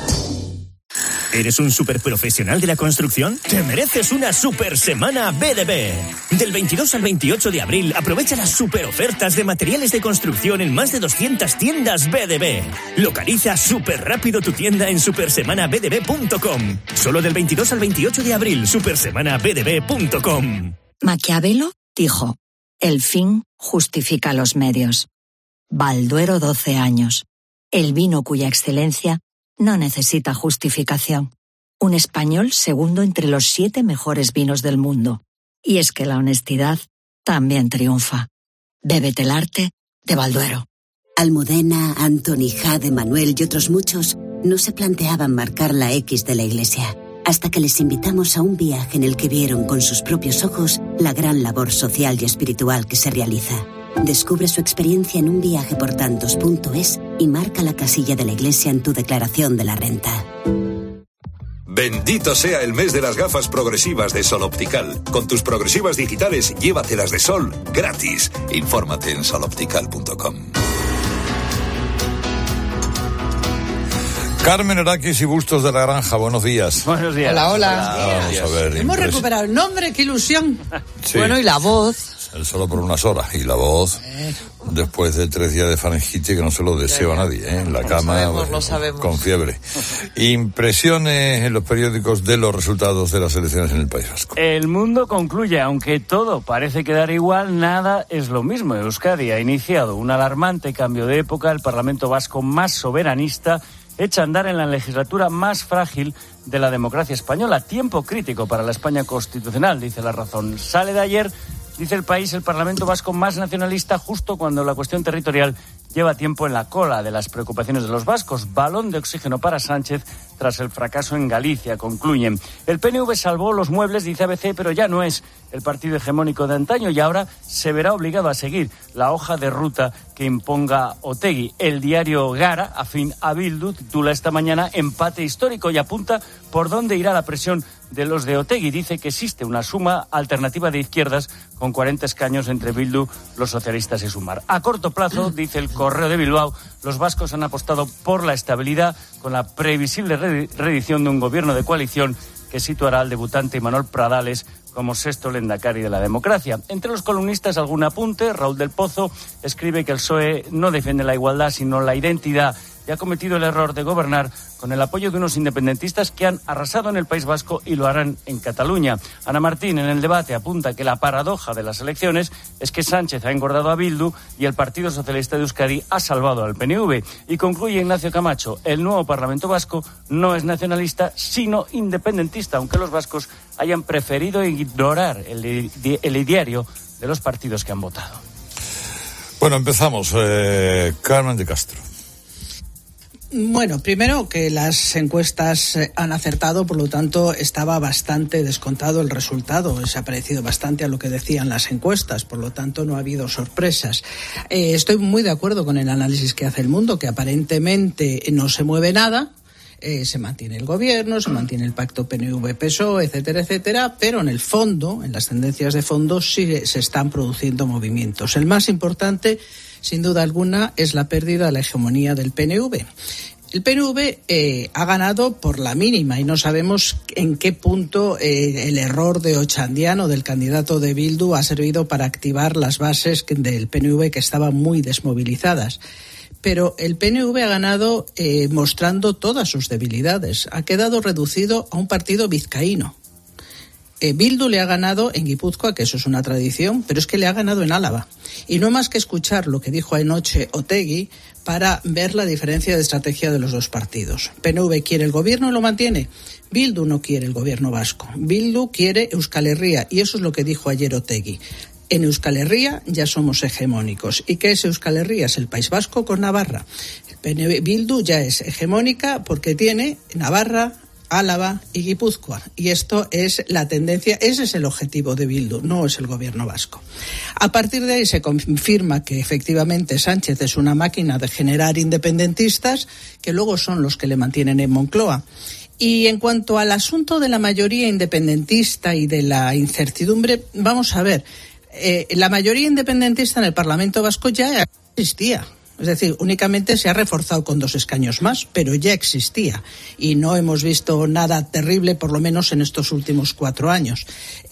¿Eres un superprofesional de la construcción? Te mereces una super semana BDB. Del 22 al 28 de abril, aprovecha las super ofertas de materiales de construcción en más de 200 tiendas BDB. Localiza súper rápido tu tienda en supersemanabdb.com. Solo del 22 al 28 de abril, supersemanabdb.com. Maquiavelo dijo: el fin justifica los medios. Balduero 12 años. El vino cuya excelencia no necesita justificación. Un español segundo entre los 7 mejores vinos del mundo. Y es que la honestidad también triunfa. Bébete el arte de Balduero. Almudena, Antoni, Jade, Manuel y otros muchos no se planteaban marcar la X de la Iglesia, hasta que les invitamos a un viaje en el que vieron con sus propios ojos la gran labor social y espiritual que se realiza. Descubre su experiencia en unviajeportantos.es y marca la casilla de la Iglesia en tu declaración de la renta. Bendito sea el mes de las gafas progresivas de Sol Optical. Con tus progresivas digitales, llévatelas de sol gratis. Infórmate en soloptical.com. Carmen Araquis y Bustos de la Granja, buenos días. Buenos días. Hola, hola. Vamos a ver. Hemos recuperado el nombre, qué ilusión. Sí. Bueno, y la voz. Solo por unas horas. Y la voz, después de 3 días de faringite, que no se lo deseo a nadie, en la cama, lo sabemos. con fiebre. Impresiones en los periódicos de los resultados de las elecciones en el País Vasco. El mundo concluye, aunque todo parece quedar igual, nada es lo mismo. Euskadi ha iniciado un alarmante cambio de época. El Parlamento Vasco más soberanista echa a andar en la legislatura más frágil de la democracia española. Tiempo crítico para la España constitucional, dice La Razón. Sale de ayer, dice El País, el Parlamento Vasco más nacionalista, justo cuando la cuestión territorial lleva tiempo en la cola de las preocupaciones de los vascos. Balón de oxígeno para Sánchez tras el fracaso en Galicia, concluyen. El PNV salvó los muebles, dice ABC, pero ya no es el partido hegemónico de antaño y ahora se verá obligado a seguir la hoja de ruta que imponga Otegi. El diario Gara, afín a Bildu, titula esta mañana empate histórico y apunta por dónde irá la presión de los de Otegi. Dice que existe una suma alternativa de izquierdas con 40 escaños entre Bildu, los socialistas y Sumar. A corto plazo, dice el Correo de Bilbao, los vascos han apostado por la estabilidad con la previsible reedición de un gobierno de coalición que situará al debutante Imanol Pradales como sexto lehendakari de la democracia. Entre los columnistas, algún apunte. Raúl del Pozo escribe que el PSOE no defiende la igualdad, sino la identidad, y ha cometido el error de gobernar con el apoyo de unos independentistas que han arrasado en el País Vasco y lo harán en Cataluña. Ana Martín, en el debate, apunta que la paradoja de las elecciones es que Sánchez ha engordado a Bildu y el Partido Socialista de Euskadi ha salvado al PNV. Y concluye Ignacio Camacho, el nuevo Parlamento Vasco no es nacionalista, sino independentista, aunque los vascos hayan preferido ignorar el ideario de los partidos que han votado. Bueno, empezamos. Carmen de Castro. Bueno, primero que las encuestas han acertado, por lo tanto estaba bastante descontado el resultado, se ha parecido bastante a lo que decían las encuestas, por lo tanto no ha habido sorpresas. Estoy muy de acuerdo con el análisis que hace El Mundo, que aparentemente no se mueve nada. Se mantiene el gobierno, se mantiene el pacto PNV-PSOE, etcétera, etcétera, pero en el fondo, en las tendencias de fondo, sí se están produciendo movimientos. El más importante, sin duda alguna, es la pérdida de la hegemonía del PNV. El PNV ha ganado por la mínima y no sabemos en qué punto el error de Ochandiano, del candidato de Bildu, ha servido para activar las bases del PNV que estaban muy desmovilizadas. Pero el PNV ha ganado mostrando todas sus debilidades. Ha quedado reducido a un partido vizcaíno. Bildu le ha ganado en Guipúzcoa, que eso es una tradición, pero es que le ha ganado en Álava. Y no hay más que escuchar lo que dijo anoche Otegi para ver la diferencia de estrategia de los dos partidos. PNV quiere el gobierno y lo mantiene. Bildu no quiere el gobierno vasco. Bildu quiere Euskal Herria, y eso es lo que dijo ayer Otegi. En Euskal Herria ya somos hegemónicos. ¿Y qué es Euskal Herria? Es el País Vasco con Navarra. El Bildu ya es hegemónica porque tiene Navarra, Álava y Guipúzcoa. Y esto es la tendencia, ese es el objetivo de Bildu, no es el gobierno vasco. A partir de ahí se confirma que efectivamente Sánchez es una máquina de generar independentistas que luego son los que le mantienen en Moncloa. Y en cuanto al asunto de la mayoría independentista y de la incertidumbre, vamos a ver. La mayoría independentista en el Parlamento Vasco ya existía. Es decir, únicamente se ha reforzado con 2 escaños más, pero ya existía. Y no hemos visto nada terrible, por lo menos en estos últimos 4 años.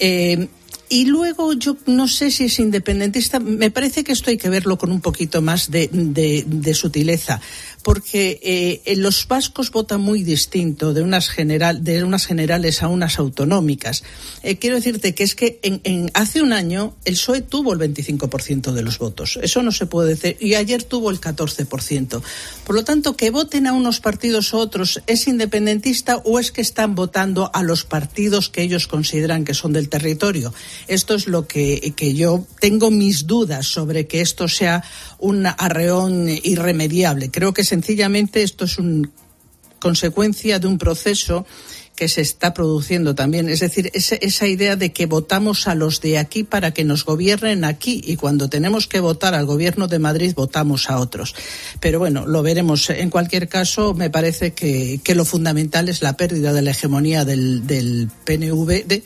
Y luego yo no sé si es independentista, me parece que esto hay que verlo con un poquito más de sutileza, porque los vascos votan muy distinto de unas generales a unas autonómicas. Quiero decirte que es que hace un año el PSOE tuvo el 25% de los votos, eso no se puede decir, y ayer tuvo el 14%. Por lo tanto, que voten a unos partidos u otros, ¿es independentista o es que están votando a los partidos que ellos consideran que son del territorio? Esto es lo que yo tengo mis dudas sobre que esto sea un arreón irremediable. Creo que sencillamente esto es una consecuencia de un proceso que se está produciendo también. Es decir, esa idea de que votamos a los de aquí para que nos gobiernen aquí y cuando tenemos que votar al gobierno de Madrid votamos a otros. Pero bueno, lo veremos. En cualquier caso, me parece que lo fundamental es la pérdida de la hegemonía del PNV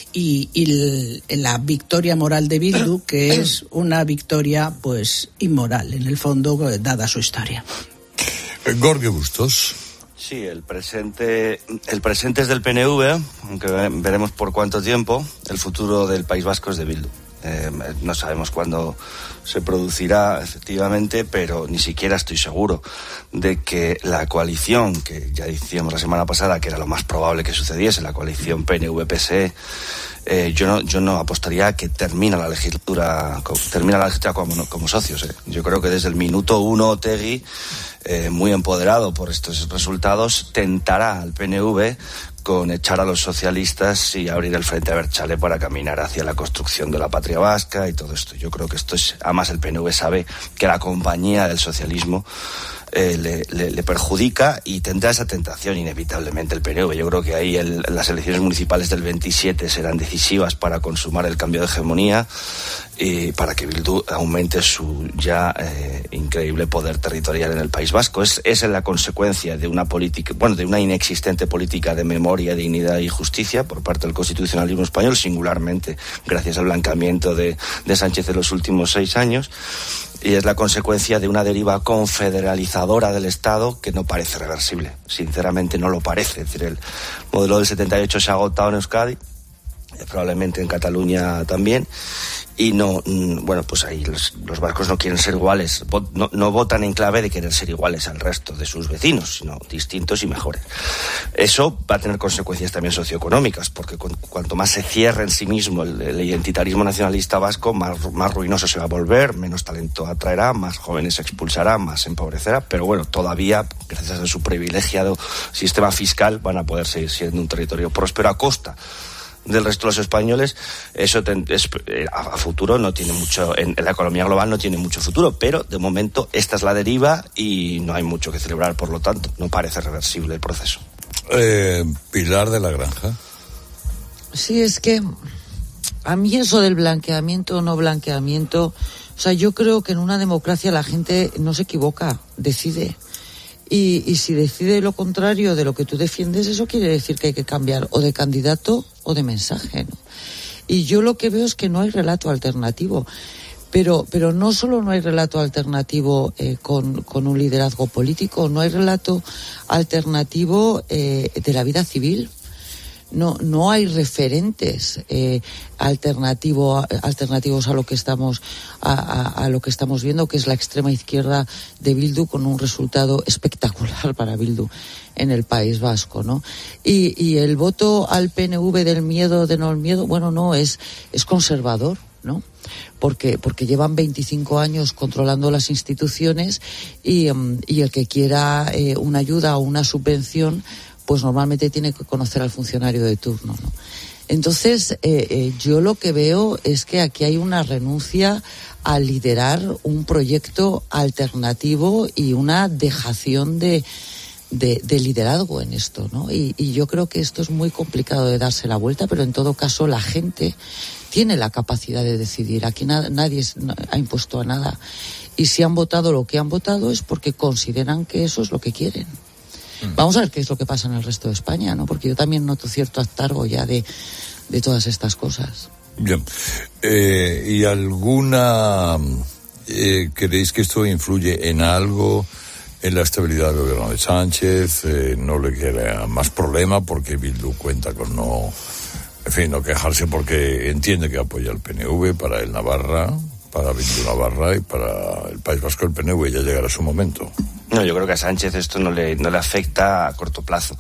y la victoria moral de Bildu, que es una victoria pues inmoral, en el fondo, dada su historia. Jorge Bustos. Sí, el presente es del PNV, aunque veremos por cuánto tiempo. El futuro del País Vasco es de Bildu. No sabemos cuándo se producirá efectivamente, pero ni siquiera estoy seguro de que la coalición, que ya decíamos la semana pasada que era lo más probable que sucediese, la coalición PNV-PSE, yo no apostaría a que termina la legislatura como socios. Yo creo que desde el minuto 1 Otegi, muy empoderado por estos resultados, tentará al PNV con echar a los socialistas y abrir el frente Abertzale para caminar hacia la construcción de la patria vasca y todo esto. Yo creo que esto es, además el PNV sabe que la compañía del socialismo le perjudica y tendrá esa tentación inevitablemente el PNV. Yo creo que ahí las elecciones municipales del 27 serán decisivas para consumar el cambio de hegemonía y para que Bildu aumente su ya increíble poder territorial en el País Vasco. Es la consecuencia de una política, de una inexistente política de memoria, dignidad y justicia por parte del constitucionalismo español, singularmente gracias al blanqueamiento de Sánchez en los últimos 6 años. Y es la consecuencia de una deriva confederalizadora del Estado que no parece reversible. Sinceramente no lo parece. Es decir, el modelo del 78 se ha agotado en Euskadi probablemente en Cataluña también. Y pues ahí los vascos no quieren ser iguales, no votan en clave de querer ser iguales al resto de sus vecinos, sino distintos y mejores. Eso va a tener consecuencias también socioeconómicas, porque cuanto más se cierre en sí mismo el identitarismo nacionalista vasco, más ruinoso se va a volver, menos talento atraerá, más jóvenes se expulsará, más se empobrecerá, pero bueno, todavía, gracias a su privilegiado sistema fiscal, van a poder seguir siendo un territorio próspero a costa del resto de los españoles. Eso a futuro no tiene mucho, en la economía global no tiene mucho futuro, pero de momento esta es la deriva y no hay mucho que celebrar, por lo tanto no parece reversible el proceso. Pilar de la Granja. Sí, es que a mí eso del blanqueamiento o no blanqueamiento, o sea, yo creo que en una democracia la gente no se equivoca, decide. Y si decide lo contrario de lo que tú defiendes, eso quiere decir que hay que cambiar o de candidato o de mensaje, ¿no? Y yo lo que veo es que no hay relato alternativo. Pero no solo no hay relato alternativo con un liderazgo político, no hay relato alternativo de la vida civil. No hay referentes alternativos a lo que estamos a lo que estamos viendo, que es la extrema izquierda de Bildu, con un resultado espectacular para Bildu en el País Vasco, ¿no? Y el voto al PNV del miedo, de no el miedo, bueno, no, es conservador, ¿no? Porque llevan 25 años controlando las instituciones y el que quiera una ayuda o una subvención, pues normalmente tiene que conocer al funcionario de turno, ¿no? Entonces, yo lo que veo es que aquí hay una renuncia a liderar un proyecto alternativo y una dejación de liderazgo en esto, ¿no? Y yo creo que esto es muy complicado de darse la vuelta, pero en todo caso la gente tiene la capacidad de decidir. Aquí nadie ha impuesto a nada. Y si han votado lo que han votado es porque consideran que eso es lo que quieren. Vamos a ver qué es lo que pasa en el resto de España, ¿no? Porque yo también noto cierto hartazgo ya de todas estas cosas. Bien. ¿Y alguna... creéis que esto influye en algo en la estabilidad del gobierno de Sánchez? ¿No le queda más problema porque Bildu cuenta con no quejarse porque entiende que apoya al PNV, para el Navarra, para Bildu Navarra y para el País Vasco el PNV? Ya llegará su momento. No, yo creo que a Sánchez esto no le afecta a corto plazo.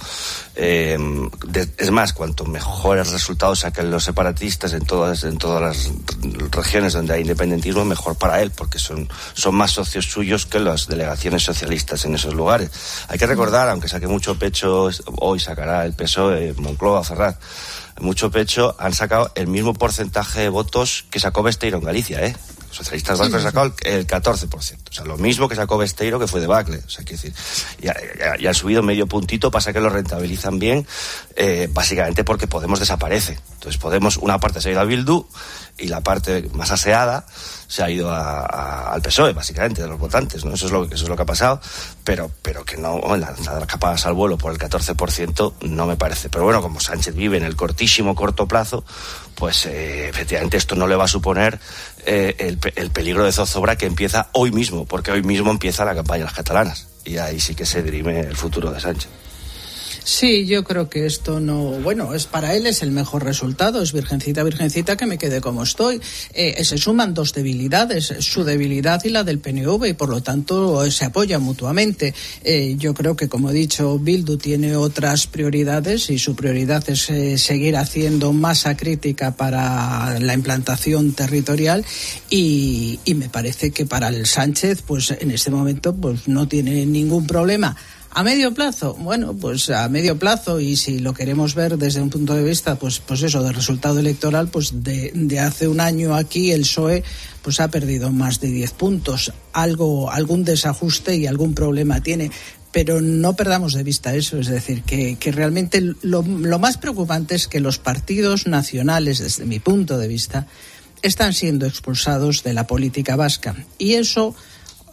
Es más, cuanto mejores resultados saquen los separatistas en todas las regiones donde hay independentismo, mejor para él, porque son más socios suyos que las delegaciones socialistas en esos lugares. Hay que recordar, aunque saque mucho pecho, hoy sacará el PSOE, Moncloa, Ferraz, mucho pecho, han sacado el mismo porcentaje de votos que sacó Besteiro en Galicia, Los socialistas vascos han sacado el 14%. O sea, lo mismo que sacó Besteiro, que fue debacle. O sea, quiero decir, ya han subido medio puntito, pasa que lo rentabilizan bien, básicamente porque Podemos desaparece. Entonces una parte se ha ido a Bildu y la parte más aseada se ha ido al PSOE, básicamente, de los votantes, ¿no? Eso es lo que ha pasado, pero que no, lanzar capas al vuelo por el 14% no me parece. Pero bueno, como Sánchez vive en el corto plazo, pues efectivamente esto no le va a suponer el peligro de zozobra que empieza hoy mismo, porque hoy mismo empieza la campaña de las catalanas y ahí sí que se dirime el futuro de Sánchez. Sí, yo creo que esto no, bueno, para él es el mejor resultado, es virgencita que me quede como estoy. Se suman dos debilidades, su debilidad y la del PNV, y por lo tanto se apoyan mutuamente. Yo creo que, como he dicho, Bildu tiene otras prioridades y su prioridad es seguir haciendo masa crítica para la implantación territorial y me parece que para el Sánchez, pues en este momento, pues no tiene ningún problema. ¿A medio plazo? Bueno, pues a medio plazo, y si lo queremos ver desde un punto de vista, pues eso, del resultado electoral, pues de hace un año aquí el PSOE pues ha perdido más de 10 puntos. Algún desajuste y algún problema tiene, pero no perdamos de vista eso, es decir, que realmente lo más preocupante es que los partidos nacionales, desde mi punto de vista, están siendo expulsados de la política vasca, y eso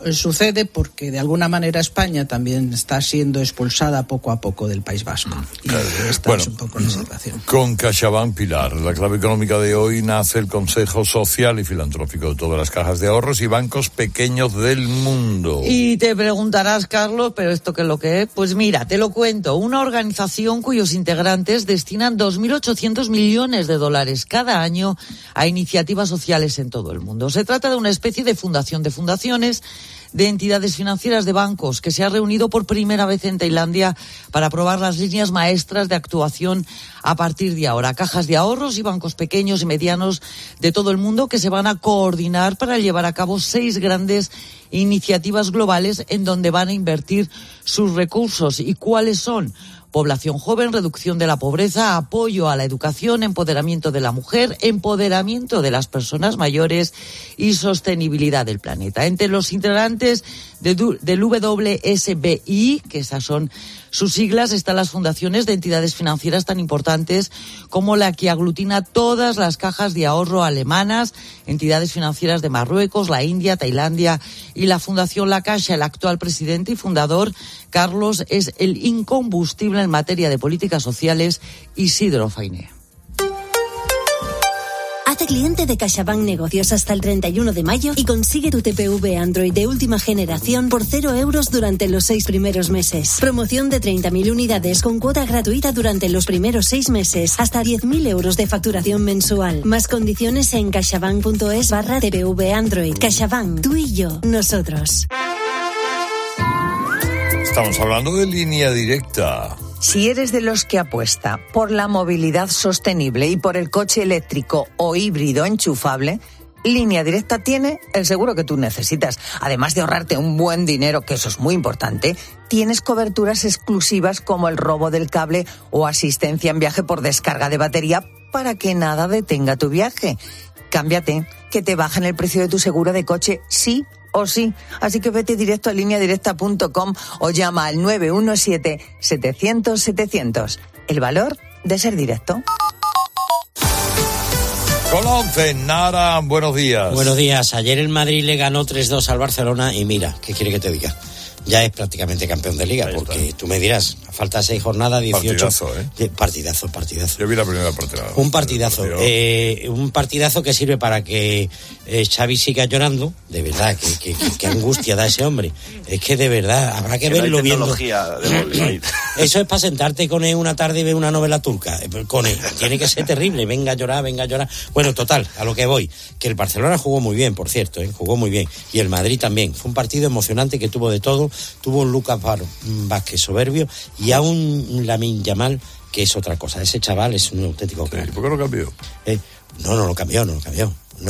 sucede porque de alguna manera España también está siendo expulsada poco a poco del País Vasco. Y esta es un poco la situación. Con CaixaBank, Pilar, la clave económica de hoy nace el Consejo Social y Filantrópico de todas las cajas de ahorros y bancos pequeños del mundo. Y te preguntarás, Carlos, ¿pero esto qué es lo que es? Pues mira, te lo cuento. Una organización cuyos integrantes destinan 2.800 millones de dólares cada año a iniciativas sociales en todo el mundo. Se trata de una especie de fundación de fundaciones, de entidades financieras, de bancos, que se ha reunido por primera vez en Tailandia para aprobar las líneas maestras de actuación a partir de ahora. Cajas de ahorros y bancos pequeños y medianos de todo el mundo que se van a coordinar para llevar a cabo 6 grandes iniciativas globales en donde van a invertir sus recursos. ¿Y cuáles son? Población joven, reducción de la pobreza, apoyo a la educación, empoderamiento de la mujer, empoderamiento de las personas mayores y sostenibilidad del planeta. Entre los integrantes del WSBI, que esas son sus siglas, están las fundaciones de entidades financieras tan importantes como la que aglutina todas las cajas de ahorro alemanas, entidades financieras de Marruecos, la India, Tailandia y la Fundación La Caixa. El actual presidente y fundador, Carlos, es el incombustible en materia de políticas sociales, Isidro Fainé. Hazte cliente de CaixaBank Negocios hasta el 31 de mayo y consigue tu TPV Android de última generación por 0 euros durante los 6 primeros meses. Promoción de 30.000 unidades con cuota gratuita durante los primeros 6 meses. Hasta 10.000 euros de facturación mensual. Más condiciones en caixabank.es/TPV Android. CaixaBank, tú y yo, nosotros. Estamos hablando de Línea Directa. Si eres de los que apuesta por la movilidad sostenible y por el coche eléctrico o híbrido enchufable, Línea Directa tiene el seguro que tú necesitas. Además de ahorrarte un buen dinero, que eso es muy importante, tienes coberturas exclusivas como el robo del cable o asistencia en viaje por descarga de batería para que nada detenga tu viaje. Cámbiate, que te bajan el precio de tu seguro de coche sí o sí. Así que vete directo a lineadirecta.com o llama al 917-700-700. El valor de ser directo. Con 11, Nara, buenos días. Buenos días. Ayer el Madrid le ganó 3-2 al Barcelona y mira, ¿qué quiere que te diga? Ya es prácticamente campeón de Liga, porque tú me dirás, falta 6 jornadas, 18... Partidazo, Partidazo. Yo vi la primera parte. Un partidazo. Un partidazo que sirve para que Xavi siga llorando. De verdad, que angustia da ese hombre. Es que de verdad, habrá que verlo viendo. Eso es para sentarte con él una tarde y ver una novela turca. Con él. Tiene que ser terrible. Venga a llorar. Bueno, total, a lo que voy. Que el Barcelona jugó muy bien, por cierto. Jugó muy bien. Y el Madrid también. Fue un partido emocionante que tuvo de todo. Tuvo un Lucas Vázquez soberbio y a un Lamine Yamal que es otra cosa. Ese chaval es un auténtico crack. ¿Por qué lo cambió? No lo cambió. No lo cambió.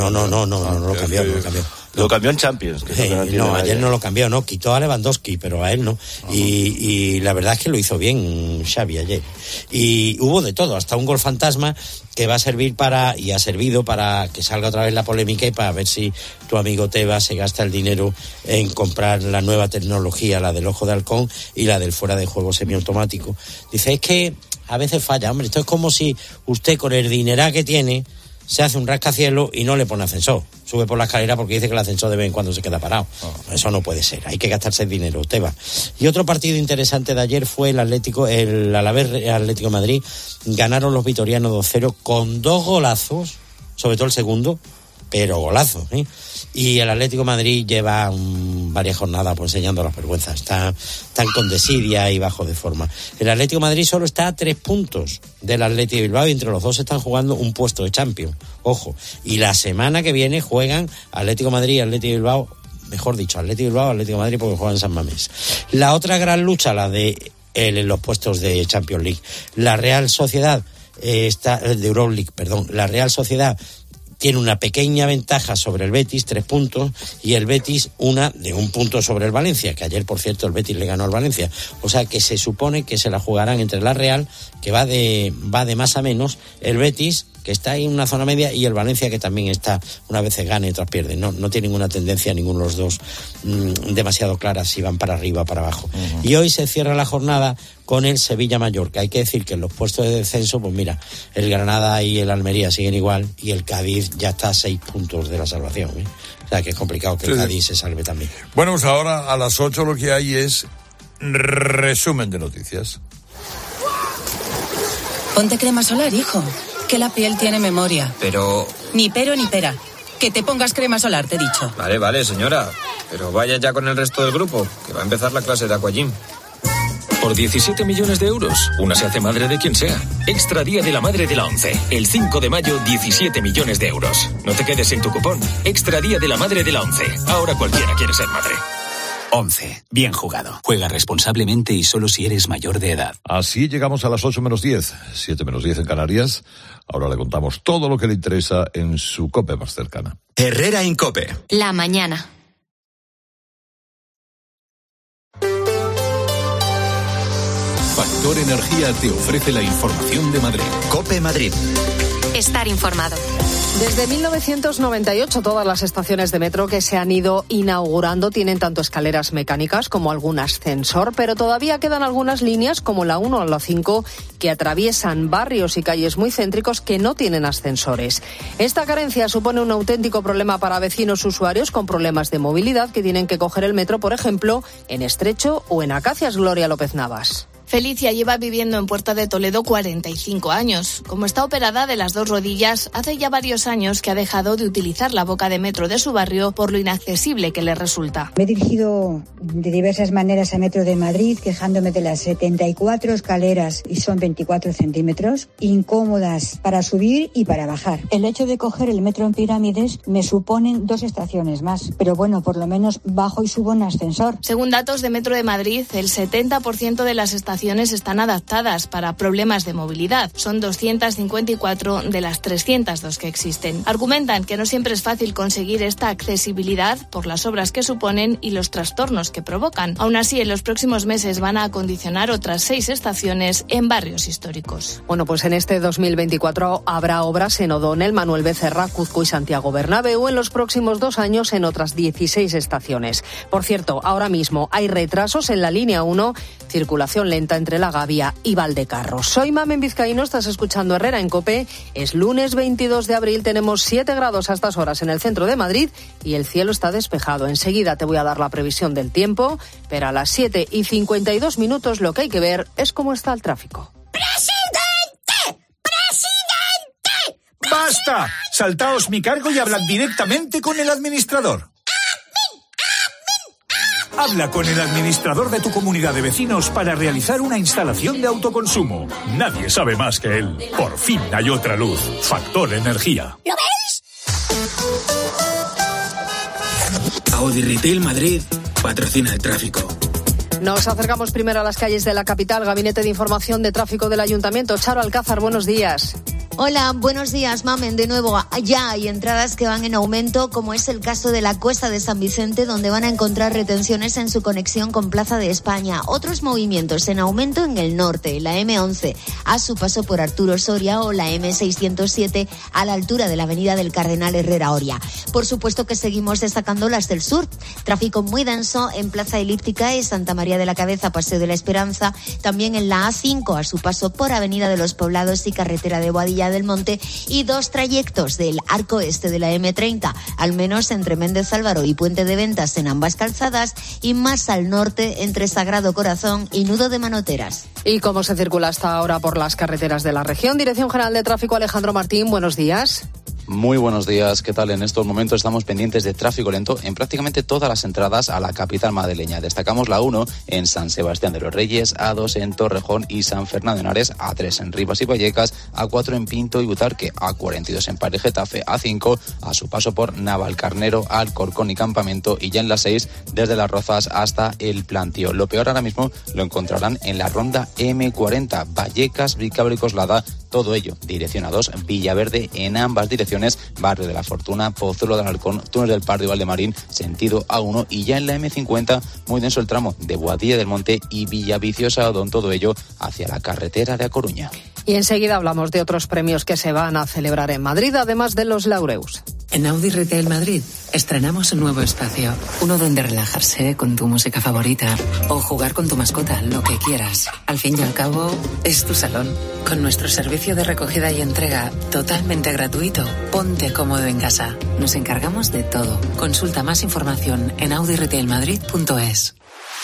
Lo cambió en Champions. Ayer no lo cambió, no. Quitó a Lewandowski, pero a él no. Y la verdad es que lo hizo bien Xavi ayer. Y hubo de todo, hasta un gol fantasma que va a servir y ha servido para que salga otra vez la polémica y para ver si tu amigo Tebas se gasta el dinero en comprar la nueva tecnología, la del ojo de halcón y la del fuera de juego semiautomático. Dice, es que a veces falla, hombre. Esto es como si usted con el dineral que tiene se hace un rascacielos y no le pone ascensor. Sube por la escalera porque dice que el ascensor de vez en cuando se queda parado. Eso no puede ser. Hay que gastarse el dinero. Usted va. Y otro partido interesante de ayer fue el Alavés Atlético de Madrid. Ganaron los vitorianos 2-0 con 2 golazos, sobre todo el segundo, pero golazos, ¿eh? Y el Atlético de Madrid lleva varias jornadas enseñando las vergüenzas. Están con desidia y bajo de forma. El Atlético de Madrid solo está a 3 puntos del Atlético de Bilbao y entre los dos están jugando un puesto de Champions. Ojo. Y la semana que viene juegan Atlético de Madrid y Atlético de Bilbao, mejor dicho, Atlético de Bilbao, Atlético de Madrid porque juegan en San Mamés. La otra gran lucha, la de los puestos de Champions League. La Real Sociedad de Euroleague, perdón. La Real Sociedad tiene una pequeña ventaja sobre el Betis, 3 puntos, y el Betis de 1 punto sobre el Valencia, que ayer, por cierto, el Betis le ganó al Valencia. O sea que se supone que se la jugarán entre la Real, que va de más a menos, el Betis, que está ahí en una zona media, y el Valencia, que también está, unas veces gana y otras pierde. No tiene ninguna tendencia, ninguno de los dos demasiado clara si van para arriba o para abajo. Y hoy se cierra la jornada con el Sevilla-Mallorca. Hay que decir que en los puestos de descenso, pues mira, el Granada y el Almería siguen igual y el Cádiz ya está a 6 puntos de la salvación, ¿eh? O sea que es complicado que el Cádiz se salve también. Bueno, pues ahora a las 8 lo que hay es resumen de noticias. Ponte crema solar, hijo, que la piel tiene memoria. Pero... Ni pero ni pera. Que te pongas crema solar, te he dicho. Vale, señora. Pero vaya ya con el resto del grupo, que va a empezar la clase de aquagym. Por 17 millones de euros, una se hace madre de quien sea. Extra Día de la Madre de la ONCE. El 5 de mayo, 17 millones de euros. No te quedes sin tu cupón. Extra Día de la Madre de la ONCE. Ahora cualquiera quiere ser madre. 11. Bien jugado. Juega responsablemente y solo si eres mayor de edad. Así llegamos a las 8 menos 10. 7 menos 10 en Canarias. Ahora le contamos todo lo que le interesa en su COPE más cercana. Herrera en COPE. La mañana. Factor Energía te ofrece la información de Madrid. COPE Madrid. Estar informado. Desde 1998 todas las estaciones de metro que se han ido inaugurando tienen tanto escaleras mecánicas como algún ascensor, pero todavía quedan algunas líneas como la 1 o la 5 que atraviesan barrios y calles muy céntricos que no tienen ascensores. Esta carencia supone un auténtico problema para vecinos usuarios con problemas de movilidad que tienen que coger el metro, por ejemplo, en Estrecho o en Acacias. Gloria López Navas. Felicia lleva viviendo en Puerta de Toledo 45 años. Como está operada de las 2 rodillas, hace ya varios años que ha dejado de utilizar la boca de metro de su barrio por lo inaccesible que le resulta. Me he dirigido de diversas maneras a Metro de Madrid, quejándome de las 74 escaleras, y son 24 centímetros, incómodas para subir y para bajar. El hecho de coger el metro en Pirámides me suponen 2 estaciones más, pero bueno, por lo menos bajo y subo en ascensor. Según datos de Metro de Madrid, el 70% de las estaciones están adaptadas para problemas de movilidad. Son 254 de las 302 que existen. Argumentan que no siempre es fácil conseguir esta accesibilidad por las obras que suponen y los trastornos que provocan. Aún así, en los próximos meses van a acondicionar otras 6 estaciones en barrios históricos. Bueno, pues en este 2024 habrá obras en O'Donnell, Manuel Becerra, Cuzco y Santiago Bernabéu. En los próximos 2 años en otras 16 estaciones. Por cierto, ahora mismo hay retrasos en la línea 1, circulación lenta entre La Gavia y Valdecarros. Soy Mamen Vizcaíno, estás escuchando Herrera en COPE. Es lunes 22 de abril, tenemos 7 grados a estas horas en el centro de Madrid y el cielo está despejado. Enseguida te voy a dar la previsión del tiempo, pero a las 7:52 lo que hay que ver es cómo está el tráfico. ¡Presidente! ¡Basta! Saltaos mi cargo y hablad directamente con el administrador. Habla con el administrador de tu comunidad de vecinos para realizar una instalación de autoconsumo. Nadie sabe más que él. Por fin hay otra luz. Factor Energía. ¿Lo ves? Audi Retail Madrid patrocina el tráfico. Nos acercamos primero a las calles de la capital. Gabinete de Información de Tráfico del Ayuntamiento. Charo Alcázar, buenos días. Hola, buenos días, Mamen. De nuevo, ya hay entradas que van en aumento, como es el caso de la Cuesta de San Vicente, donde van a encontrar retenciones en su conexión con Plaza de España. Otros movimientos en aumento en el norte, la M11 a su paso por Arturo Soria o la M607 a la altura de la avenida del Cardenal Herrera Oria. Por supuesto que seguimos destacando las del sur. Tráfico muy denso en Plaza Elíptica y Santa María de la Cabeza, Paseo de la Esperanza. También en la A5 a su paso por Avenida de los Poblados y Carretera de Boadilla del Monte, y 2 trayectos del arco este de la M30, al menos entre Méndez Álvaro y Puente de Ventas en ambas calzadas, y más al norte entre Sagrado Corazón y Nudo de Manoteras. ¿Y cómo se circula hasta ahora por las carreteras de la región? Dirección General de Tráfico, Alejandro Martín, buenos días. Muy buenos días, ¿qué tal? En estos momentos estamos pendientes de tráfico lento en prácticamente todas las entradas a la capital madrileña. Destacamos la 1 en San Sebastián de los Reyes, A2 en Torrejón y San Fernando de Henares, A3 en Rivas y Vallecas, A4 en Pinto y Butarque, A42 en París Getafe, A5 a su paso por Navalcarnero, Alcorcón y Campamento, y ya en la 6 desde Las Rozas hasta El Plantío. Lo peor ahora mismo lo encontrarán en la ronda M40, Vallecas, Vicabra y Coslada, todo ello dirección A2, Villaverde en ambas direcciones, Barrio de la Fortuna, Pozuelo del Halcón, Túnel del Pardo y Valdemarín, sentido A1, y ya en la M50 muy denso el tramo de Boadilla del Monte y Villaviciosa, Odón, todo ello hacia la carretera de A Coruña. Y enseguida hablamos de otros premios que se van a celebrar en Madrid, además de los Laureus. En Audi Retail Madrid estrenamos un nuevo espacio, uno donde relajarse con tu música favorita o jugar con tu mascota, lo que quieras. Al fin y al cabo, es tu salón. Con nuestro servicio de recogida y entrega totalmente gratuito, ponte cómodo en casa. Nos encargamos de todo. Consulta más información en audiretailmadrid.es.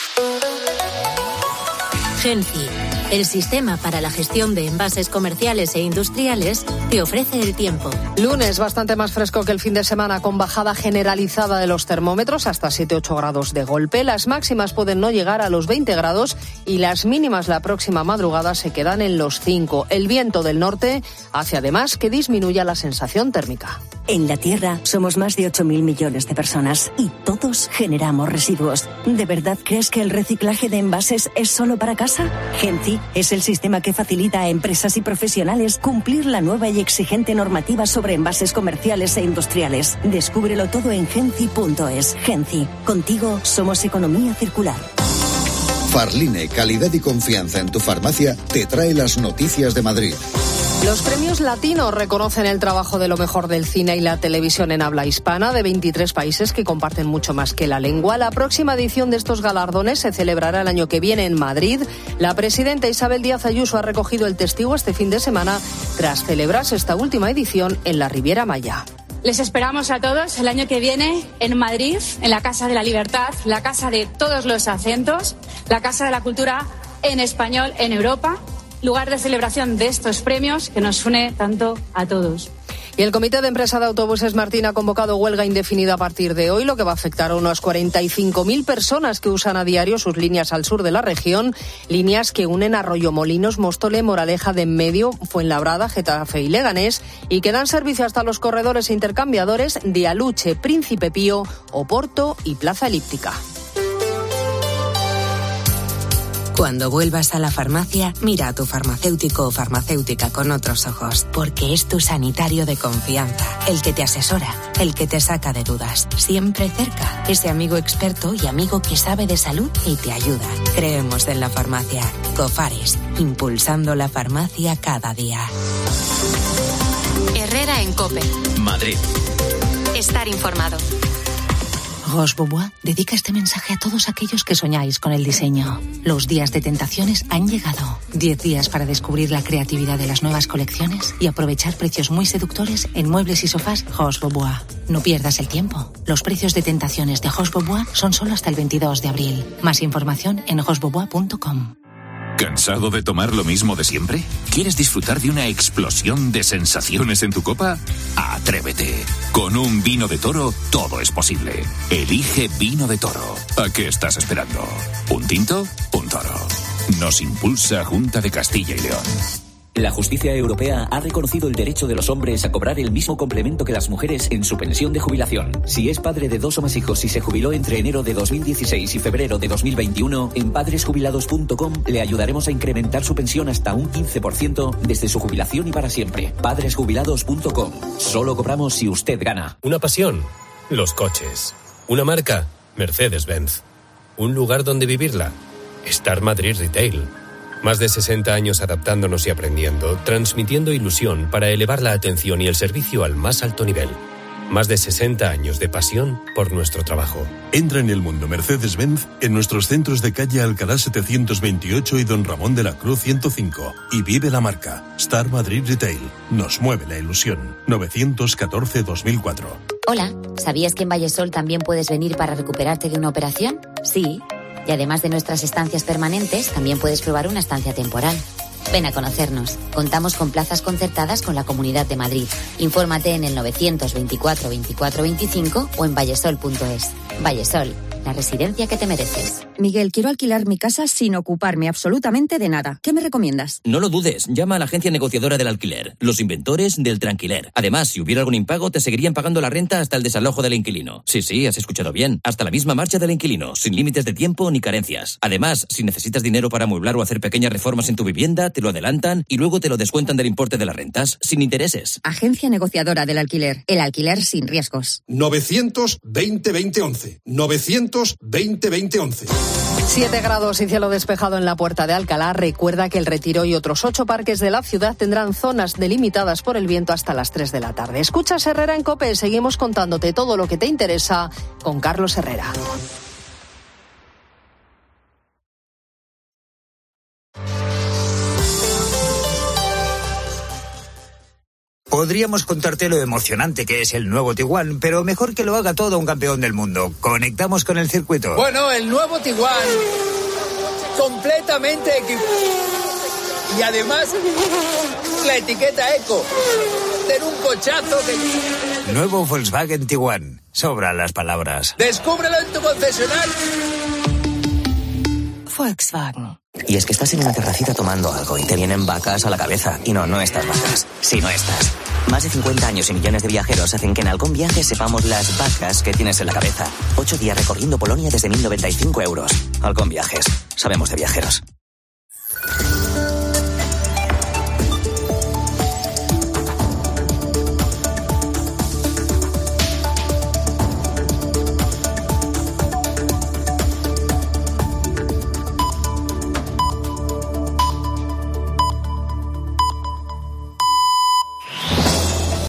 Genci, el sistema para la gestión de envases comerciales e industriales, te ofrece el tiempo. Lunes bastante más fresco que el fin de semana, con bajada generalizada de los termómetros hasta 7-8 grados de golpe. Las máximas pueden no llegar a los 20 grados y las mínimas la próxima madrugada se quedan en los 5. El viento del norte hace además que disminuya la sensación térmica. En la Tierra somos más de 8.000 millones de personas y todos generamos residuos. ¿De verdad crees que el reciclaje de envases es solo para casa? Genci es el sistema que facilita a empresas y profesionales cumplir la nueva y exigente normativa sobre envases comerciales e industriales. Descúbrelo todo en genci.es. Genci, contigo somos economía circular. Farline, calidad y confianza en tu farmacia, te trae las noticias de Madrid. Los premios latinos reconocen el trabajo de lo mejor del cine y la televisión en habla hispana de 23 países que comparten mucho más que la lengua. La próxima edición de estos galardones se celebrará el año que viene en Madrid. La presidenta Isabel Díaz Ayuso ha recogido el testigo este fin de semana tras celebrarse esta última edición en la Riviera Maya. Les esperamos a todos el año que viene en Madrid, en la Casa de la Libertad, la casa de todos los acentos, la Casa de la Cultura en español en Europa, lugar de celebración de estos premios que nos une tanto a todos. Y el Comité de Empresa de Autobuses Martín ha convocado huelga indefinida a partir de hoy, lo que va a afectar a unas 45.000 personas que usan a diario sus líneas al sur de la región, líneas que unen Arroyomolinos, Móstoles, Moraleja de Enmedio, Fuenlabrada, Getafe y Leganés, y que dan servicio hasta los corredores e intercambiadores de Aluche, Príncipe Pío, Oporto y Plaza Elíptica. Cuando vuelvas a la farmacia, mira a tu farmacéutico o farmacéutica con otros ojos, porque es tu sanitario de confianza, el que te asesora, el que te saca de dudas, siempre cerca, ese amigo experto y amigo que sabe de salud y te ayuda. Creemos en la farmacia. Cofares, impulsando la farmacia cada día. Herrera en COPE. Madrid. Estar informado. Roche Bobois dedica este mensaje a todos aquellos que soñáis con el diseño. Los días de tentaciones han llegado. 10 días para descubrir la creatividad de las nuevas colecciones y aprovechar precios muy seductores en muebles y sofás Roche Bobois. No pierdas el tiempo. Los precios de tentaciones de Roche Bobois son solo hasta el 22 de abril. Más información en rochebobois.com. ¿Cansado de tomar lo mismo de siempre? ¿Quieres disfrutar de una explosión de sensaciones en tu copa? ¡Atrévete! Con un vino de Toro todo es posible. Elige Vino de Toro. ¿A qué estás esperando? ¿Un tinto? Un toro. Nos impulsa Junta de Castilla y León. La justicia europea ha reconocido el derecho de los hombres a cobrar el mismo complemento que las mujeres en su pensión de jubilación. Si es padre de 2 o más hijos y se jubiló entre enero de 2016 y febrero de 2021, en padresjubilados.com le ayudaremos a incrementar su pensión hasta un 15% desde su jubilación y para siempre. Padresjubilados.com. Solo cobramos si usted gana. Una pasión, los coches. Una marca, Mercedes-Benz. Un lugar donde vivirla, Star Madrid Retail. Más de 60 años adaptándonos y aprendiendo, transmitiendo ilusión para elevar la atención y el servicio al más alto nivel. Más de 60 años de pasión por nuestro trabajo. Entra en el mundo Mercedes-Benz en nuestros centros de calle Alcalá 728 y Don Ramón de la Cruz 105 y vive la marca Star Madrid Retail. Nos mueve la ilusión. 914-2004. Hola, ¿sabías que en Vallesol también puedes venir para recuperarte de una operación? Sí. Y además de nuestras estancias permanentes, también puedes probar una estancia temporal. Ven a conocernos. Contamos con plazas concertadas con la Comunidad de Madrid. Infórmate en el 924 24 25 o en vallesol.es. Vallesol, la residencia que te mereces. Miguel, quiero alquilar mi casa sin ocuparme absolutamente de nada. ¿Qué me recomiendas? No lo dudes, llama a la agencia negociadora del alquiler, los inventores del Tranquiler. Además, si hubiera algún impago, te seguirían pagando la renta hasta el desalojo del inquilino. Sí, has escuchado bien. Hasta la misma marcha del inquilino, sin límites de tiempo ni carencias. Además, si necesitas dinero para amueblar o hacer pequeñas reformas en tu vivienda, te lo adelantan y luego te lo descuentan del importe de las rentas, sin intereses. Agencia negociadora del alquiler. El alquiler sin riesgos. 920-2011. 920-2011. 7 grados y cielo despejado en la Puerta de Alcalá. Recuerda que El Retiro y otros 8 parques de la ciudad tendrán zonas delimitadas por el viento hasta las 3 de la tarde. Escuchas Herrera en COPE. Seguimos contándote todo lo que te interesa con Carlos Herrera. Podríamos contarte lo emocionante que es el nuevo Tiguan, pero mejor que lo haga todo un campeón del mundo. Conectamos con el circuito. Bueno, el nuevo Tiguan, completamente equipado. Y además, la etiqueta Eco. Tener un cochazo que... Nuevo Volkswagen Tiguan. Sobran las palabras. Descúbrelo en tu concesionario. Volkswagen. Y es que estás en una terracita tomando algo y te vienen vacas a la cabeza. Y no estas vacas, sino estas. Más de 50 años y millones de viajeros hacen que en Halcón Viajes sepamos las vacas que tienes en la cabeza. 8 días recorriendo Polonia desde 1.095 euros. Halcón Viajes. Sabemos de viajeros.